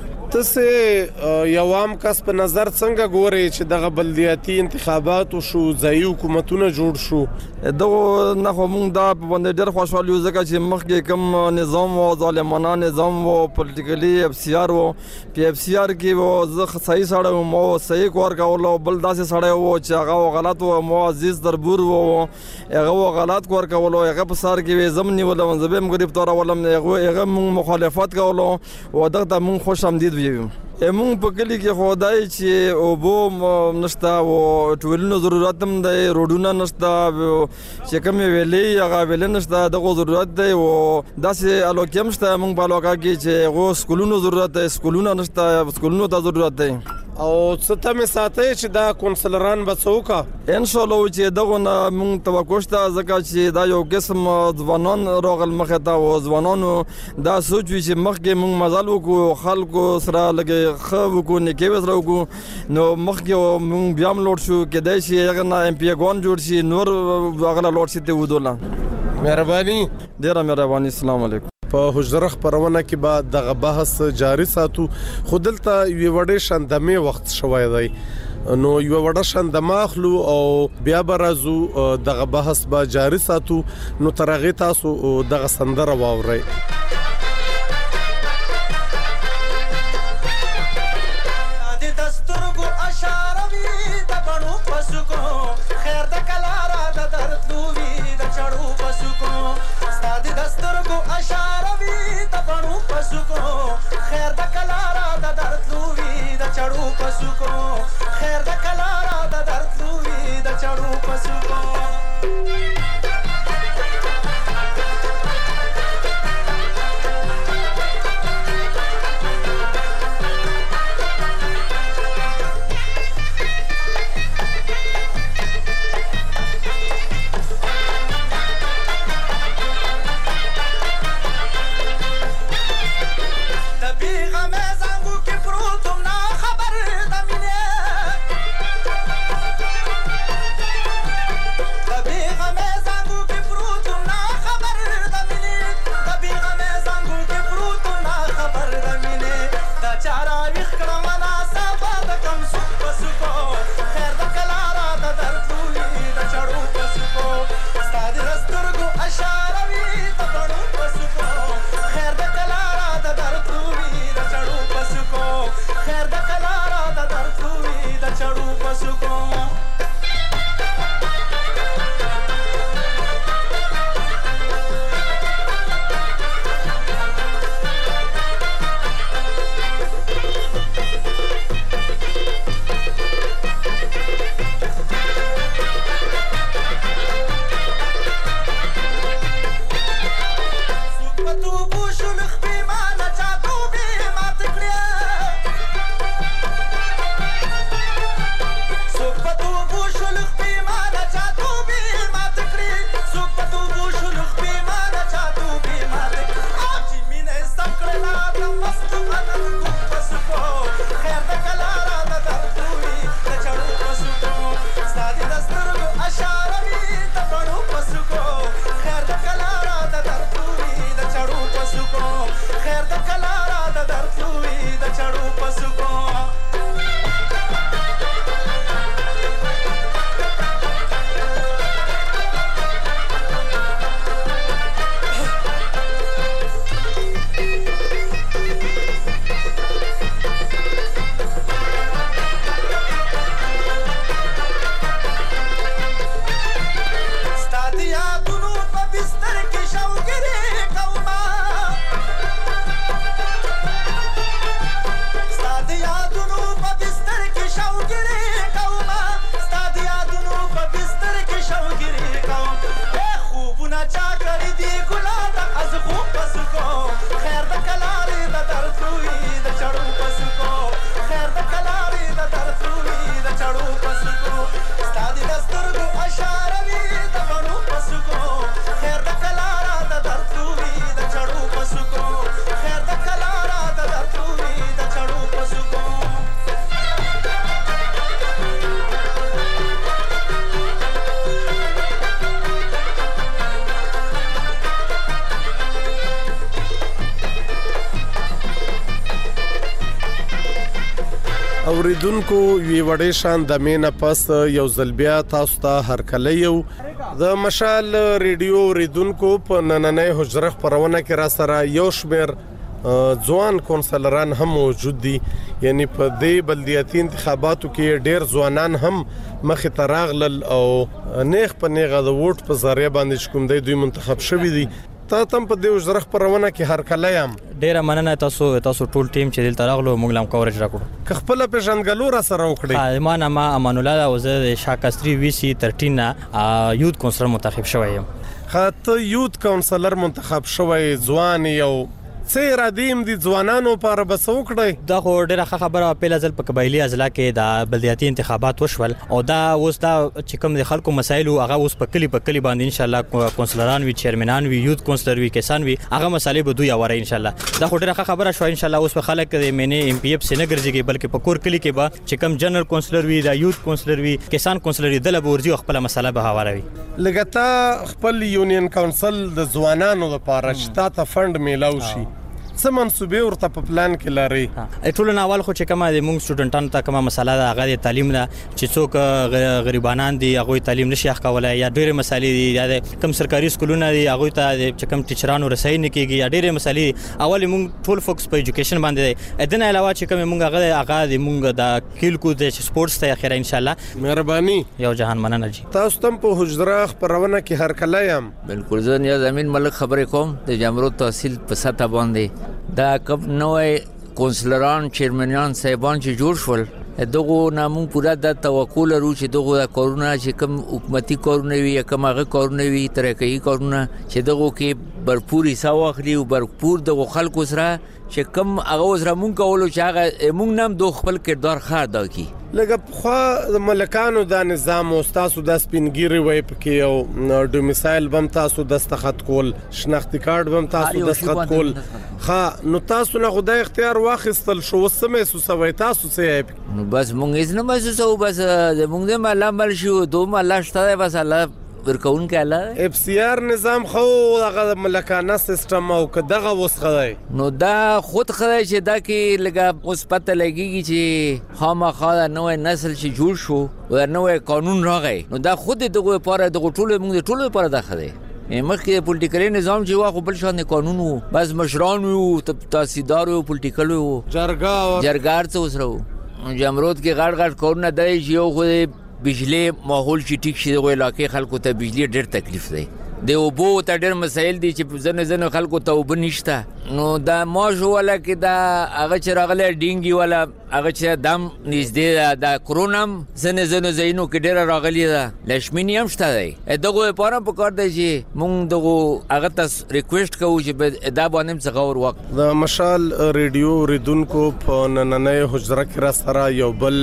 تاسو یو عام کس په نظر څنګه ګوري چې دغه بلدیاتي انتخابات شو ځای حکومتونه جوړ شو دغه نه خو موږ دا په باندې ډېر خوشاله یو ځکه چې مخکې کوم نظام او ظالمانه نظام او پولیټیکلی اف سی آر او پی اف سی آر کې و زه صحیح سره مو صحیح کار کول او بل داسې سره و چې هغه غلط او مو عزیز دربور و هغه غلط کار کول او هغه په سر کې زمنی ولا منځبم غریب تور ولم هغه مخالفت کول او دغه موږ خوش آمدید مونږ په کلی کې خدای چې او بو نشتا او ټولنو ضرورت هم دی روډونه نشتا چې کوم ویلې هغه ویلې نشتا دغه ضرورت دی او داسې الوکیم شته مونږ په لوکا کې چې غو سکولونو ضرورت دی سکولونو نشتا سکولونو ته ضرورت دی او څه ته مې ساتي چې دا کونسلران به څوکا ان شاء الله چې دغه مونږ توقع شته ځکه چې دا یو قسم ځوانان راغل مخه ته او ځوانانو دا سوچ وي چې مخکې مونږ مزال وکړو خلکو سره لګي خو وکړو نه کې وځرو کو نو مخکې مونږ بیا هم لوټ شو کې دای شي هغه نه ایم پی ګون جوړ شي نور هغه لوټ شي ته ودوله. مهرباني ډیره مهرباني. السلام علیکم. په حجره خبرونه کې بعد دغه بحث جاری ساتو خو دلته یو وړې شندمه وخت شوی دی نو یو وړه شان د ماخلو او بیا برازو دغه بحث به جاری ساتو. نو ترغه تاسو دغه سندره واورئ. اوریدونکو وی وړې شان د مینا پس یو ځلبیا تاسو ته هرکلی یو د مشال ریډیو اوریدونکو په نننۍ حجره خبرونه کې را سره یو شمیر ځوان کونسلران هم موجود دي. یعنی په دې بلدیاتي انتخاباتو کې ډېر ځوانان هم مخې ته راغلل او نیغ په نیغه د ووټ په ذریعه باندې کوم دی دوی منتخب شوي دي. تا تم په دې حجره خبرونه کې هرکلی یم. ډیره مننه تاسو تاسو ټول ټیم چې دلته راغلو موږ لم کورج راکړو. که خپل پیژنګلو را سره وکړي. ها ما نامه امان الله او زه شاکستری وی سی ترټین یوت کونسلر منتخب شوی یم. خاطر یوت کونسلر منتخب شوی ځوان یو څه رادیم دي ځوانانو لپاره بس وکړي. دا خو ډیره ښه خبره په لزل په قبایلی اضلاع کې د بلدیاتي انتخابات وشول او دا اوس دا چې کوم د خلکو مسایل هغه اوس په کلی په کلی باندې ان شاء الله کونسلران وی چیرمنان وی یوت کونسلر وی کسان وی هغه مسالې به دوی اوري ان شاء الله. دا خو ډیره ښه خبره شو ان شاء الله. اوس په خلک د مینه ام پی اف سینګر ځګي بلکې په کور کلی کې به چې کوم جنرال کونسلر وی دا یوت کونسلر وی کسان کونسلر دل به ورځي خپل مسله به هواروي. لګتا خپل یونین کونسل د ځوانانو لپاره چې تا ته فند میلاو شي څه منسوبې ورته په پلان کې لري؟ ټول نه اول خو چې کومه د موږ سټوډنټانو ته کومه مسله ده هغه د تعلیم ده چې څوک غریبانان دي هغه تعلیم نشي اخ کولای یا ډېرې مسالې دي یا کوم سرکاري سکولونه دي هغه ته چې کوم ټیچرانو رسای نه کیږي یا ډېرې مسالې اول موږ ټول فوکس په ایجوکیشن باندې دی ادنه علاوه چې کوم موږ هغه هغه د موږ د کیل کو د سپورتس ته اخر ان شاء الله. مهرباني. یو جهان مننه جی. تاسو تم په حجره خبرونه کې هر کله یم. بالکل زه نیاز امین ملک خبرې کوم د جمرود تحصیل په سطح باندې دا کوم نوې کونسلران چیرمنان صاحبان چې جوړ شول دغه نامو پورا د توکل لرو چې دغه کارونه چې کوم حکومتي کارونه وي یا کوم هغه کارونه وي ترقی کارونه چې دغه کې برپور حساب واخلي او برپور د خلکو سره چې کوم هغه سره مونږ کولو چې هغه مونږ نام دوه خپل کردار ښه ادا کړي. لکه خو ملکانو د نظام او تاسو د سپینګيري وای پکې او ډومیسایل بم تاسو دستخط کول شناختی کارت بم تاسو دستخط کول ها نو تاسو نه خدای اختیار واخیستل شو وسمه سوسوي تاسو څه نو بس مونږ یې نه محسوسو بس مونږ دې مالا مل شو دوه مالا شته بس الله ورکون کاله اف سی آر نظام خو هغه ملکانه سیستم او کداغه وسخه نو دا خود خدای چې دا کې لګه اوس پته لګیږي چې خامخا نوې نسل چې جوړ شو او نوې قانون راغی نو دا خود دغه لپاره د ټولو موږ ټولو لپاره دا خدای مخکې پولیټیکل نظام چې واخو بل شان قانون وو بس مشران وو تاسیدار وو پولیټیکل وو جرګه جرګار څه وسرو جمرود کې غاړ غاړ کورونه دی چې یو خو بجلی ماحول چې ټیک شي د علاقې خلکو ته بجلی ډېر تکلیف دی د اوبو ته ډېر مسایل دي چې ځنه ځنه خلکو ته اوبه نشته نو دا ماژو ولا کې دا هغه چې راغلی ډینګي ولا هغه چې دم نږدې دا کرونم ځنه ځنه زینو کې ډېر راغلی ده لشمینی هم شته دی دغه لپاره په کار دی چې مونږ دغه هغه ته ریکویسټ کوو چې دا باندې څنګه ور وخت د مشال ریډیو ریدونکو په نننۍ حجره کې را سره یو بل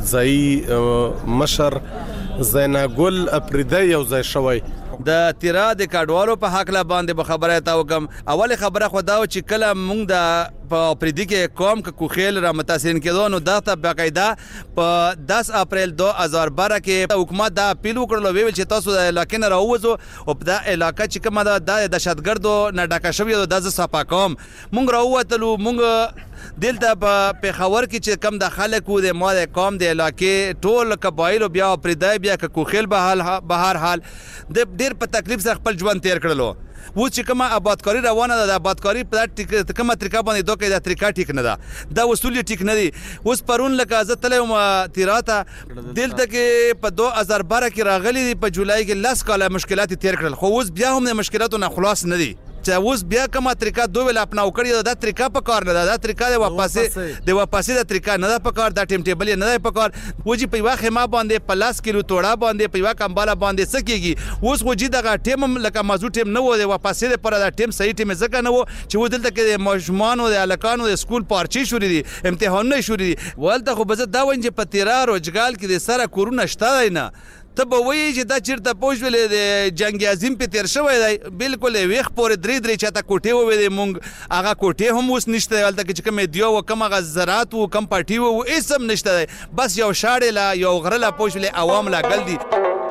ځای مشر زیناګل افریدی یو ځای شوی د تیرا د کډوالو په حق لا باندې به خبره تا وکم اول خبره خو دا چې کله مونږ د په پریدي کې قوم کا کوخیل را متاثرین کېدو نو دا ته باقاعده په دس اپریل دو هزار بارہ کې حکومت دا اپیل وکړلو ویل چې تاسو د علاقې نه راووځو او په دا علاقې چې کومه ده د دهشتګردو نه ډکه شوې ده د صفا کوم مونږ راووتلو مونږ دلته په پیښور کې چې کم د خلکو د مال قوم د علاقې ټول قبایل بیا پریدای بیا کوخیل به حال به هر حال د ډیر په تکلیف سره خپل ژوند تیر کړلو و چې کومه آبادکاری روانه ده د آبادکاری په کومه طریقه باندې دوه کې دا طریقه ټیک نه ده دا اصول ټیک نه دي اوس پرون لکه زه تلم تیراته دلته کې په دو هزار بارہ کې راغلي دي په جولای کې لس کاله مشکلات تیر کړل خو اوس بیا هم د مشکلاتو نه خلاص نه دي چې اوس بیا کومه طریقه دوه ویل اپناو کړی دا طریقه په کار نه ده دا طریقه د واپسې د واپسې د طریقه نه ده په کار دا ټیم ټیبل نه ده په کار وږي په واخه ما باندې پلاس کیلو توړه باندې په واکه امباله باندې سکیږي اوس وږي دغه ټیم لکه مازو ټیم نه و د واپسې پر دا ټیم صحیح ټیم زکه نه و چې و دلته کې د مجموعانو د الکانو د سکول پارچې شوري دي امتحانونه شوري دي ولته خو بزه دا وینځ په تیرا روجګال کې د سره کورونه شته نه ته به وایي چې دا چیرته پوښولې د جنگ عظیم په تیر شوی دی بالکل ویخ پورې درې درې چاته کوټې ووې مونږ هغه کوټې هم اوس نشته هلته کې چې کوم دیو و کوم هغه زراعت و کم پټي و هېڅ هم نشته دی بس یو شاړې لا یو غره لا پوښولې عوام لا ګل دي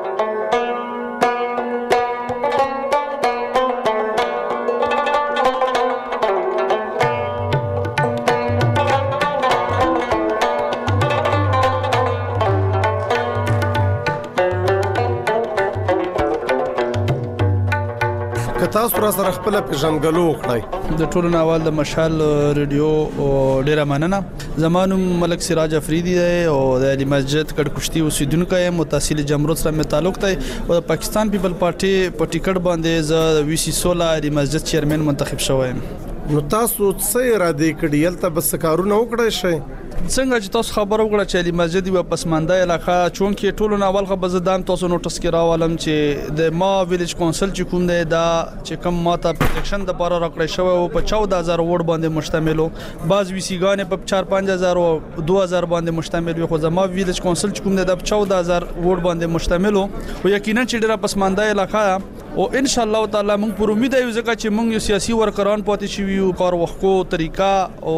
تاسو را سره خپل پیژنګلو وکړئ د ټولو ناوال د مشال ریډیو ډیره مننه زمانو ملک سراج افریدی دی او د علی مسجد کډکشتي اوسیدونکو یم تحصیل جمرود سره مې تعلق دی او د پاکستان پیپل پارټي په ټیکټ باندې ز وی سی سولا علی مسجد چیرمن منتخب شوم نو تاسو څه را دي کړي یلته بس کارونه وکړئ شي څنګه چې تاسو خبر وکړه چې علی مسجد یو پسمانده علاقه چون کې ټولو ناول خو بزدان تاسو نوټس کې راولم چې د ما ویلیج کونسل چې کوم دی دا چې کوم ماته پروټیکشن د لپاره راکړی شوی او په چودہ هزار ووټ باندې مشتملو بعض وی سی ګانې په چار پنځه هزار او دوه هزار باندې مشتمل وي خو زما ویلیج کونسل چې کوم دی د چودہ هزار ووټ باندې مشتملو او یقینا چې ډیره پسمانده علاقه او ان شاء الله تعالی موږ پر امید یو ځکه چې موږ یو سیاسي ورکران پاتې شو یو کار وختو طریقه او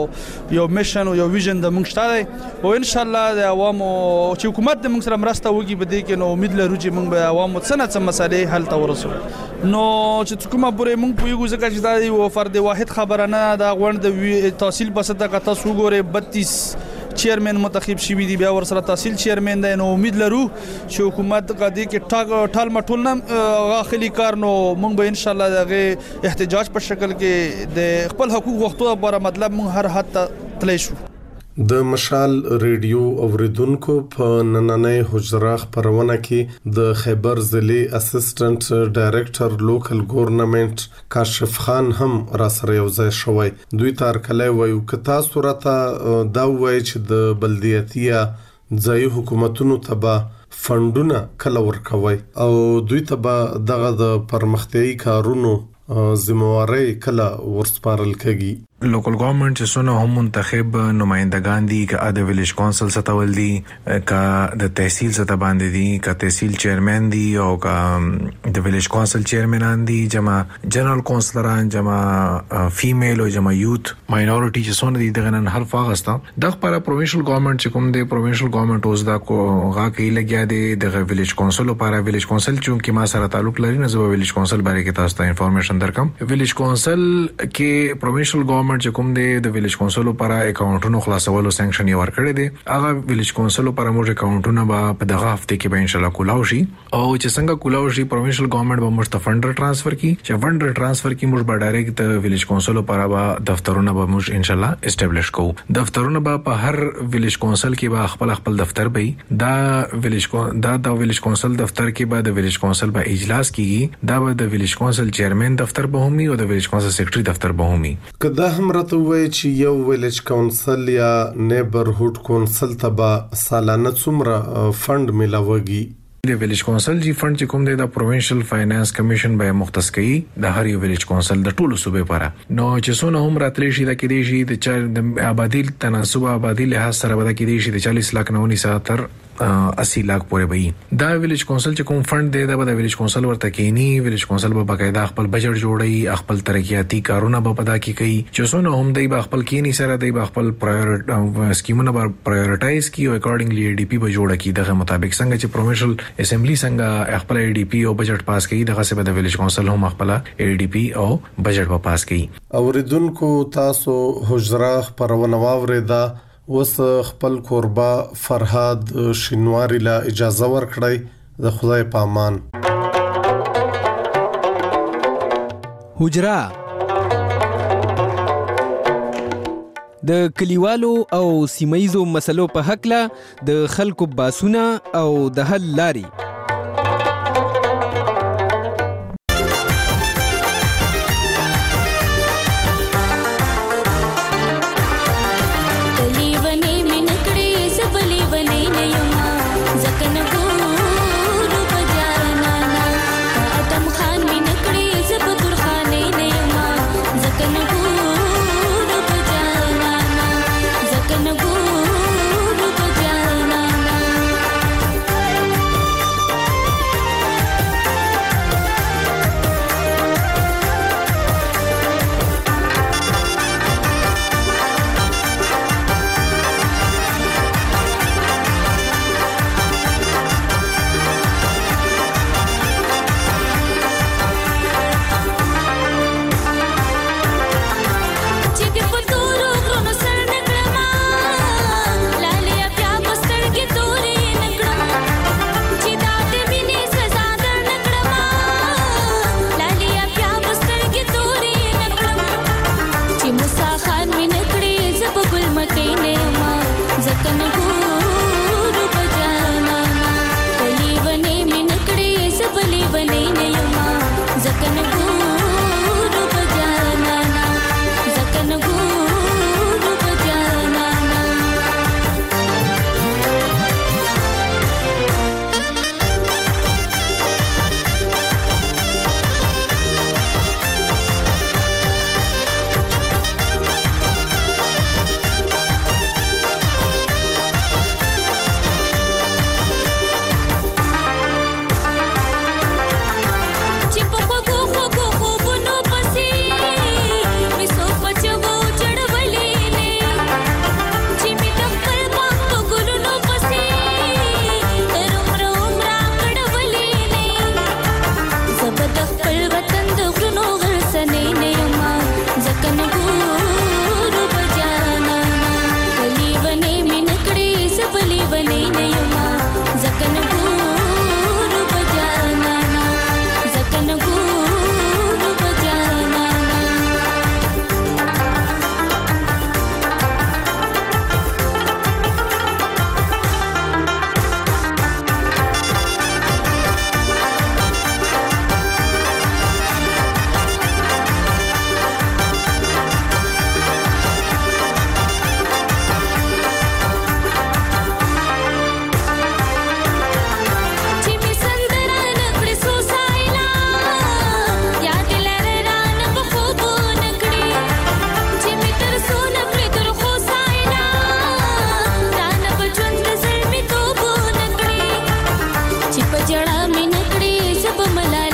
یو میشن او یو ویژن د موږ شته او ان شاء الله د عوامو چې حکومت د موږ سره مرسته وکړي به دې کې نو امید لرو چې موږ به عوامو څه نه څه مسالې حل ته ورسو نو چې کومه پورې موږ پویګو ځکه چې دا یو فرد واحد خبره نه دا غونډ د تحصیل په سطح کې تاسو ګوره بتیس چیرمن منتخب شوی دی بیا ور سره تحصیل چیرمن دی نو امید لرو چې حکومت قضیه کې ټال مټول نه غاخلي کار نو موږ به ان شاء الله دغه احتجاج په شکل کې د خپل حقوق غوښتو لپاره مطلب موږ هر حد ته تلی شو د مشال ریډیو اوریدونکو په نننۍ حجره خبرونه کې د خیبر ضلع اسسټنټ ډایریکټر لوکل ګورنمنت کاشف خان هم را سره یو ځای شوی دوی تار کله وایو ک تاسو راته دا وایي چې د بلدیاتیا ځای حکومتونو تبا فندونه کله ورکوي او دوی تبا دغه د پرمختیايي کارونو ذمہواری کله ورسپارل کېږي لوکل گورنمنٹ چې سونه هم منتخب نمائندگان دي کا د ویلیج کونسل ستول دي کا د تحصیل ستا باندې دي کا تحصیل چیرمن دي او کا د ویلیج کونسل چیرمنان دي جمع جنرال کونسلران جمع فیمیل او جمع یوت ماینورټي چې سونه دي دغه نن هر فاغستا د خپل پروینشل گورنمنٹ چې کوم دی پروینشل گورنمنٹ اوس دا کو غا کې لګیا دي د ویلیج کونسل لپاره ویلیج کونسل چې ما سره تعلق لري نه زو ویلیج کونسل باندې کې تاسو ته انفارمیشن درکم ویلیج کونسل کې پروینشل گورنمنٹ چې کوم دی د ویلیج کونسل لپاره اکاونټونو خلاصولو سانکشن یې ورکړی دی هغه ویلیج کونسل لپاره موږ اکاونټونه به په دغه هفته کې به ان شاء الله کولاو شي او چې څنګه کولاو شي پروینشل گورنمنٹ به موږ ته فندر ټرانسفر کی چې فندر ټرانسفر کی موږ به ډایرکټ د ویلیج کونسل لپاره به دفترونه به موږ ان شاء الله اسټابلیش کوو دفترونه به په هر ویلیج کونسل کې به خپل خپل دفتر به دا ویلیج دا د ویلیج کونسل دفتر کې به د ویلیج کونسل به اجلاس کیږي دا به د ویلیج کونسل چیرمن دفتر به همي او د ویلیج کونسل سیکریټری دفتر به همي کله هم راته وایي چې یو ویلیج کونسل یا نیبرهود کونسل ته به سالانه څومره فند ملاويږي د ویلیج کونسل جی فند چې کوم دی د پروینشل فاینانس کمیشن به مختص کوي د هر یو ویلیج کونسل د ټولو صوبې لپاره نو چې څونه هم راتلی شي د کې دی شي د چا د آبادی تناسب آبادی له سره به د کې دی شي د چالیس لاک نه ونی ساتر اسی لاک پورې وي دا ویلیج کونسل چې کوم فند دی دا د ویلیج کونسل ورته کینی ویلیج کونسل به باقاعده خپل بجټ جوړي خپل ترقیاتی کارونه به پدا کی کوي چې څونه هم دی به خپل کینی سره دی به خپل پرایورټ سکیمونه به پرایورټایز کی او اکارډنګلی ای ډی پی به جوړه کی دغه مطابق څنګه چې پروینشل اسمبلی څنګه خپل ای ډی پی او بجټ پاس کوي دغه څه به د ویلیج کونسل هم خپل ای ډی پی او بجټ په پاس کوي اوریدونکو تاسو حجره خبرونه واوریدا وس خپل قربا فرهاد شینواری لا اجازه ورکړی د خدای په امان حجره د کلیوالو او سیمایزو مسلو په حق له د خلکو باسونه او د حل لاري مې نکړې زب ملال